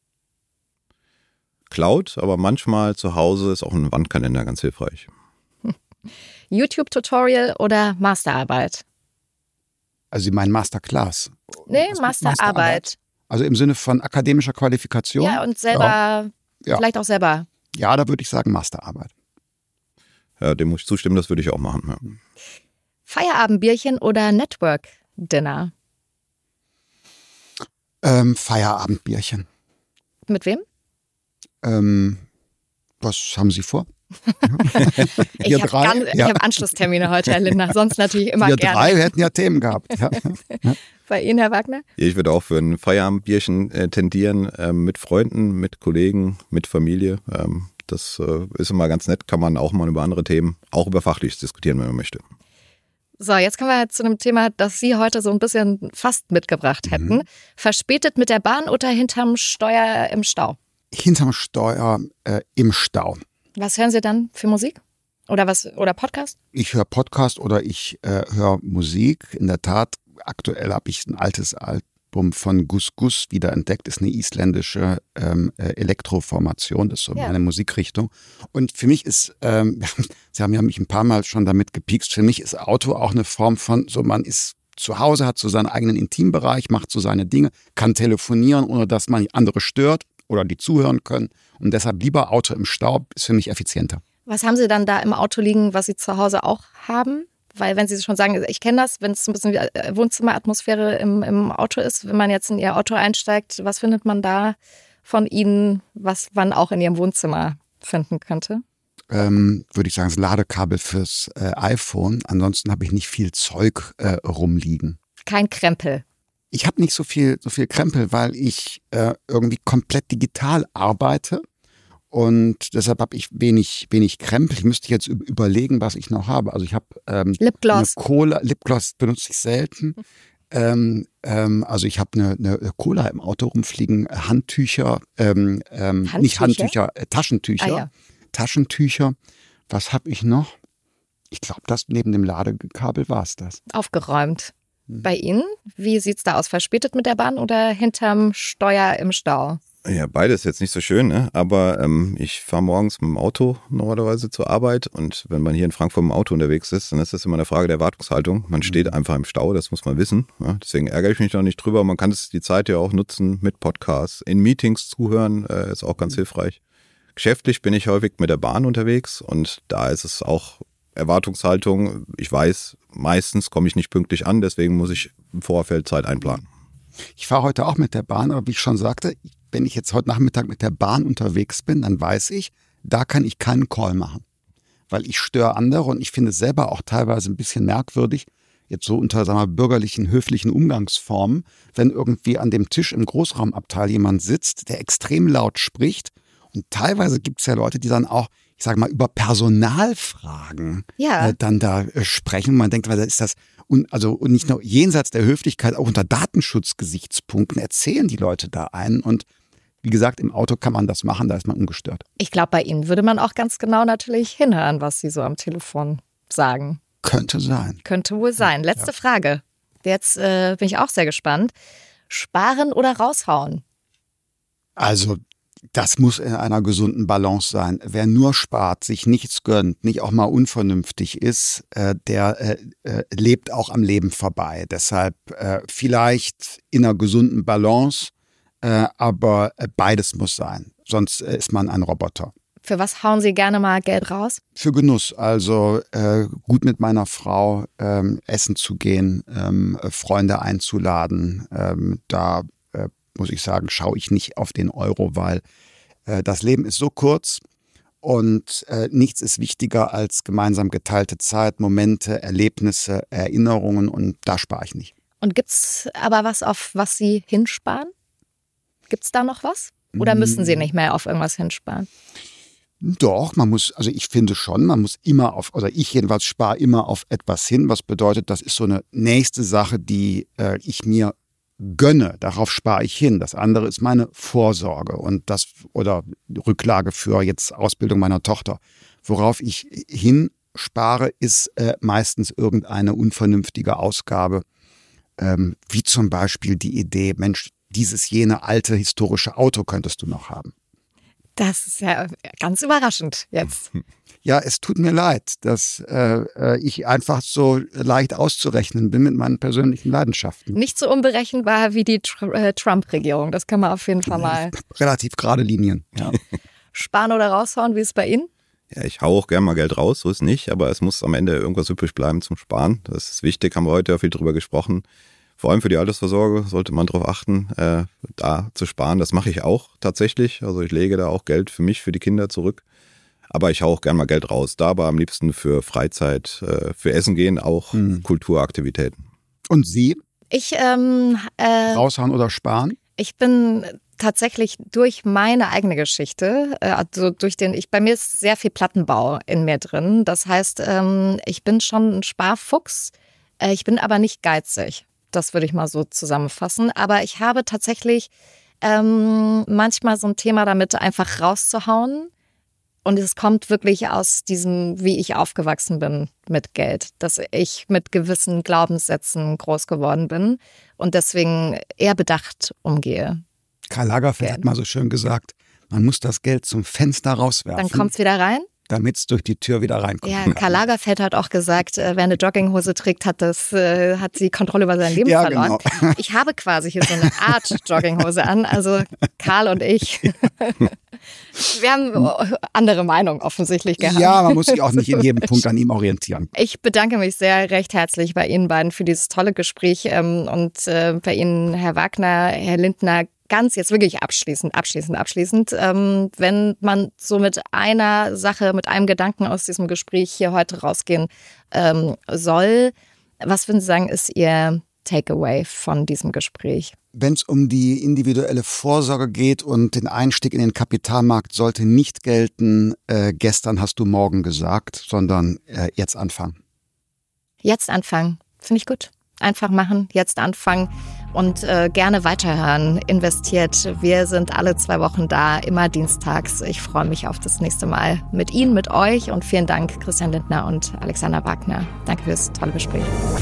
Cloud, aber manchmal zu Hause ist auch ein Wandkalender ganz hilfreich. YouTube-Tutorial oder Masterarbeit? Also Sie meinen Masterclass? Nee, Masterarbeit. Masterarbeit. Also im Sinne von akademischer Qualifikation? Ja, und selber, ja. Ja. Vielleicht auch selber. Ja, da würde ich sagen Masterarbeit. Ja, dem muss ich zustimmen, das würde ich auch machen. Ja. Feierabendbierchen oder Network-Dinner? Ähm, Feierabendbierchen. Mit wem? Ähm, was haben Sie vor? ich habe ja. hab Anschlusstermine heute, Herr Lindner, sonst natürlich immer Wir gerne. drei hätten ja Themen gehabt. Ja. Bei Ihnen, Herr Wagner? Ich würde auch für ein Feierabendbierchen äh, tendieren, äh, mit Freunden, mit Kollegen, mit Familie. Ähm, das äh, ist immer ganz nett, kann man auch mal über andere Themen, auch über Fachliches diskutieren, wenn man möchte. So, jetzt kommen wir zu einem Thema, das Sie heute so ein bisschen fast mitgebracht hätten. Mhm. Verspätet mit der Bahn oder hinterm Steuer im Stau? Hinterm Steuer äh, im Stau. Was hören Sie dann für Musik? Oder was oder Podcast? Ich höre Podcast oder ich äh, höre Musik. In der Tat, aktuell habe ich ein altes Album von Gus Gus wiederentdeckt. Ist eine isländische ähm, Elektroformation. Das ist so ja. meine Musikrichtung. Und für mich ist, ähm, Sie haben ja mich ein paar Mal schon damit gepiekst, für mich ist Auto auch eine Form von, so man ist zu Hause, hat so seinen eigenen Intimbereich, macht so seine Dinge, kann telefonieren, ohne dass man andere stört oder die zuhören können. Und deshalb lieber Auto im Stau ist für mich effizienter. Was haben Sie dann da im Auto liegen, was Sie zu Hause auch haben? Weil wenn Sie schon sagen, ich kenne das, wenn es so ein bisschen wie Wohnzimmeratmosphäre im, im Auto ist, wenn man jetzt in Ihr Auto einsteigt, was findet man da von Ihnen, was man auch in Ihrem Wohnzimmer finden könnte? Ähm, würde ich sagen, das Ladekabel fürs äh, iPhone. Ansonsten habe ich nicht viel Zeug äh, rumliegen. Kein Krempel. Ich habe nicht so viel, so viel Krempel, weil ich äh, irgendwie komplett digital arbeite und deshalb habe ich wenig, wenig Krempel. Ich müsste jetzt überlegen, was ich noch habe. Also ich habe ähm, Lipgloss. Eine Cola. Lipgloss benutze ich selten. ähm, ähm, also ich habe eine, eine Cola im Auto rumfliegen, Handtücher, ähm, ähm, Handtücher? nicht Handtücher, äh, Taschentücher. Ah, ja. Taschentücher. Was habe ich noch? Ich glaube, das neben dem Ladekabel war es das. Aufgeräumt. Bei Ihnen? Wie sieht es da aus? Verspätet mit der Bahn oder hinterm Steuer im Stau? Ja, beides jetzt nicht so schön, ne? Aber ähm, ich fahre morgens mit dem Auto normalerweise zur Arbeit und wenn man hier in Frankfurt mit dem Auto unterwegs ist, dann ist das immer eine Frage der Erwartungshaltung. Man steht einfach im Stau, das muss man wissen. Ja? Deswegen ärgere ich mich noch nicht drüber. Man kann das, die Zeit ja auch nutzen mit Podcasts, in Meetings zuhören, äh, ist auch ganz hilfreich. Geschäftlich bin ich häufig mit der Bahn unterwegs und da ist es auch Erwartungshaltung. Ich weiß, meistens komme ich nicht pünktlich an, deswegen muss ich im Vorfeld Zeit einplanen. Ich fahre heute auch mit der Bahn, aber wie ich schon sagte, wenn ich jetzt heute Nachmittag mit der Bahn unterwegs bin, dann weiß ich, da kann ich keinen Call machen. Weil ich störe andere und ich finde es selber auch teilweise ein bisschen merkwürdig, jetzt so unter, sagen wir, bürgerlichen, höflichen Umgangsformen, wenn irgendwie an dem Tisch im Großraumabteil jemand sitzt, der extrem laut spricht. Und teilweise gibt es ja Leute, die dann auch, ich sage mal, über Personalfragen ja. äh, dann da äh, sprechen. Man denkt, weil da ist das, und also und nicht nur jenseits der Höflichkeit, auch unter Datenschutzgesichtspunkten erzählen die Leute da einen. Und wie gesagt, im Auto kann man das machen, da ist man ungestört. Ich glaube, bei Ihnen würde man auch ganz genau natürlich hinhören, was Sie so am Telefon sagen. Könnte sein. Könnte wohl sein. Letzte ja. Frage. Jetzt äh, bin ich auch sehr gespannt. Sparen oder raushauen? Also das muss in einer gesunden Balance sein. Wer nur spart, sich nichts gönnt, nicht auch mal unvernünftig ist, äh, der äh, äh, lebt auch am Leben vorbei. Deshalb äh, vielleicht in einer gesunden Balance, äh, aber beides muss sein. Sonst äh, ist man ein Roboter. Für was hauen Sie gerne mal Geld raus? Für Genuss. Also äh, gut mit meiner Frau ähm, essen zu gehen, ähm, Freunde einzuladen. Ähm, da äh, muss ich sagen, schaue ich nicht auf den Euro, weil äh, das Leben ist so kurz und äh, nichts ist wichtiger als gemeinsam geteilte Zeit, Momente, Erlebnisse, Erinnerungen und da spare ich nicht. Und gibt's aber was, auf was Sie hinsparen? Gibt's da noch was? Oder müssen Sie nicht mehr auf irgendwas hinsparen? Doch, man muss, also ich finde schon, man muss immer auf, oder ich jedenfalls spare immer auf etwas hin, was bedeutet, das ist so eine nächste Sache, die äh, ich mir gönne, darauf spare ich hin. Das andere ist meine Vorsorge und das oder Rücklage für jetzt Ausbildung meiner Tochter. Worauf ich hinspare, ist äh, meistens irgendeine unvernünftige Ausgabe, ähm, wie zum Beispiel die Idee, Mensch, dieses jene alte historische Auto könntest du noch haben. Das ist ja ganz überraschend jetzt. Ja, es tut mir leid, dass äh, ich einfach so leicht auszurechnen bin mit meinen persönlichen Leidenschaften. Nicht so unberechenbar wie die Tr- äh, Trump-Regierung, das kann man auf jeden Fall mal. Relativ gerade Linien, ja. Sparen oder raushauen, wie ist es bei Ihnen? Ja, ich hau auch gerne mal Geld raus, so ist nicht, aber es muss am Ende irgendwas übrig bleiben zum Sparen. Das ist wichtig, haben wir heute ja viel drüber gesprochen. Vor allem für die Altersvorsorge sollte man darauf achten, äh, da zu sparen. Das mache ich auch tatsächlich. Also ich lege da auch Geld für mich, für die Kinder zurück. Aber ich hau auch gerne mal Geld raus. Da aber am liebsten für Freizeit, äh, für Essen gehen, auch hm. Kulturaktivitäten. Und Sie? Ich ähm, äh, raushauen oder sparen? Ich bin tatsächlich durch meine eigene Geschichte, also durch den, ich bei mir ist sehr viel Plattenbau in mir drin. Das heißt, ähm, ich bin schon ein Sparfuchs. Äh, ich bin aber nicht geizig. Das würde ich mal so zusammenfassen. Aber ich habe tatsächlich ähm, manchmal so ein Thema damit, einfach rauszuhauen. Und es kommt wirklich aus diesem, wie ich aufgewachsen bin mit Geld. Dass ich mit gewissen Glaubenssätzen groß geworden bin und deswegen eher bedacht umgehe. Karl Lagerfeld Geld. Hat mal so schön gesagt, man muss das Geld zum Fenster rauswerfen. Dann kommt es wieder rein? Damit es durch die Tür wieder reinkommt. Ja, Karl Lagerfeld hat auch gesagt, wer eine Jogginghose trägt, hat das, äh, hat die Kontrolle über sein Leben ja, verloren. Genau. Ich habe quasi hier so eine Art Jogginghose an, also Karl und ich. Wir haben andere Meinungen offensichtlich gehabt. Ja, man muss sich auch nicht in jedem Punkt an ihm orientieren. Ich bedanke mich sehr recht herzlich bei Ihnen beiden für dieses tolle Gespräch ähm, und äh, bei Ihnen, Herr Wagner, Herr Lindner, ganz jetzt wirklich abschließend, abschließend, abschließend. Ähm, wenn man so mit einer Sache, mit einem Gedanken aus diesem Gespräch hier heute rausgehen ähm, soll, was würden Sie sagen, ist Ihr Takeaway von diesem Gespräch? Wenn es um die individuelle Vorsorge geht und den Einstieg in den Kapitalmarkt, sollte nicht gelten, äh, gestern hast du morgen gesagt, sondern äh, jetzt anfangen. Jetzt anfangen, finde ich gut. Einfach machen, jetzt anfangen. Und äh, gerne weiterhören. Investiert. Wir sind alle zwei Wochen da, immer dienstags. Ich freue mich auf das nächste Mal mit Ihnen, mit euch. Und vielen Dank, Christian Lindner und Alexander Wagner. Danke fürs tolle Gespräch.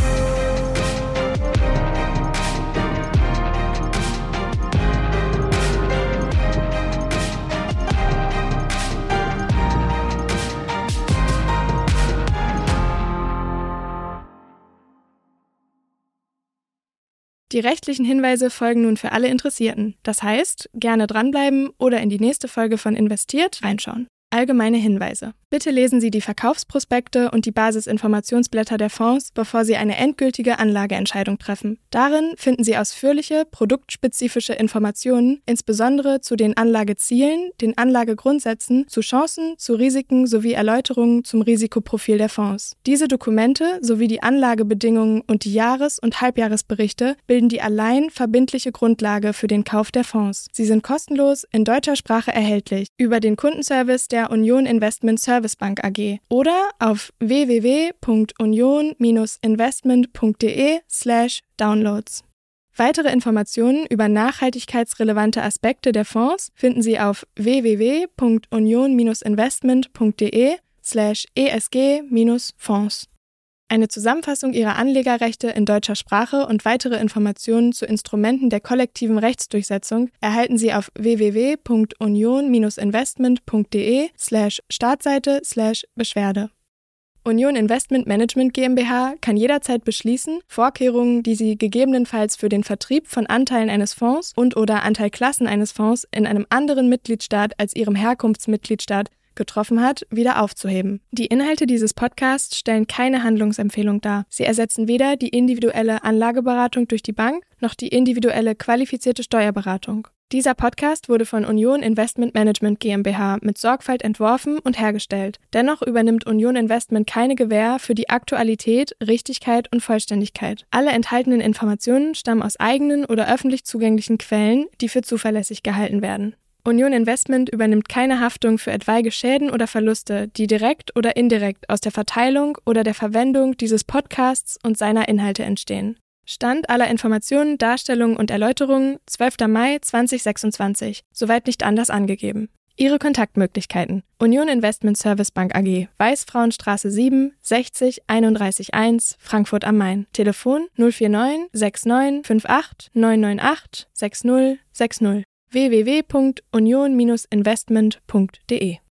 Die rechtlichen Hinweise folgen nun für alle Interessierten. Das heißt, gerne dranbleiben oder in die nächste Folge von Investiert reinschauen. Allgemeine Hinweise. Bitte lesen Sie die Verkaufsprospekte und die Basisinformationsblätter der Fonds, bevor Sie eine endgültige Anlageentscheidung treffen. Darin finden Sie ausführliche, produktspezifische Informationen, insbesondere zu den Anlagezielen, den Anlagegrundsätzen, zu Chancen, zu Risiken sowie Erläuterungen zum Risikoprofil der Fonds. Diese Dokumente sowie die Anlagebedingungen und die Jahres- und Halbjahresberichte bilden die allein verbindliche Grundlage für den Kauf der Fonds. Sie sind kostenlos in deutscher Sprache erhältlich über den Kundenservice der Union Investment Service Bank A G oder auf w w w punkt union investment punkt d e slash downloads. Weitere Informationen über nachhaltigkeitsrelevante Aspekte der Fonds finden Sie auf w w w punkt union investment punkt d e slash e s g fonds. Eine Zusammenfassung Ihrer Anlegerrechte in deutscher Sprache und weitere Informationen zu Instrumenten der kollektiven Rechtsdurchsetzung erhalten Sie auf w w w punkt union investment punkt d e slash Startseite slash Beschwerde. Union Investment Management GmbH kann jederzeit beschließen, Vorkehrungen, die sie gegebenenfalls für den Vertrieb von Anteilen eines Fonds und/oder Anteilklassen eines Fonds in einem anderen Mitgliedstaat als ihrem Herkunftsmitgliedstaat getroffen hat, wieder aufzuheben. Die Inhalte dieses Podcasts stellen keine Handlungsempfehlung dar. Sie ersetzen weder die individuelle Anlageberatung durch die Bank noch die individuelle qualifizierte Steuerberatung. Dieser Podcast wurde von Union Investment Management GmbH mit Sorgfalt entworfen und hergestellt. Dennoch übernimmt Union Investment keine Gewähr für die Aktualität, Richtigkeit und Vollständigkeit. Alle enthaltenen Informationen stammen aus eigenen oder öffentlich zugänglichen Quellen, die für zuverlässig gehalten werden. Union Investment übernimmt keine Haftung für etwaige Schäden oder Verluste, die direkt oder indirekt aus der Verteilung oder der Verwendung dieses Podcasts und seiner Inhalte entstehen. Stand aller Informationen, Darstellungen und Erläuterungen zwölfter Mai zweitausendsechsundzwanzig, soweit nicht anders angegeben. Ihre Kontaktmöglichkeiten: Union Investment Service Bank A G, Weißfrauenstraße sieben, sechzig einunddreißig eins, Frankfurt am Main. Telefon null vier neun sechs neun fünf acht neun neun acht sechs null sechs null. w w w punkt union investment punkt d e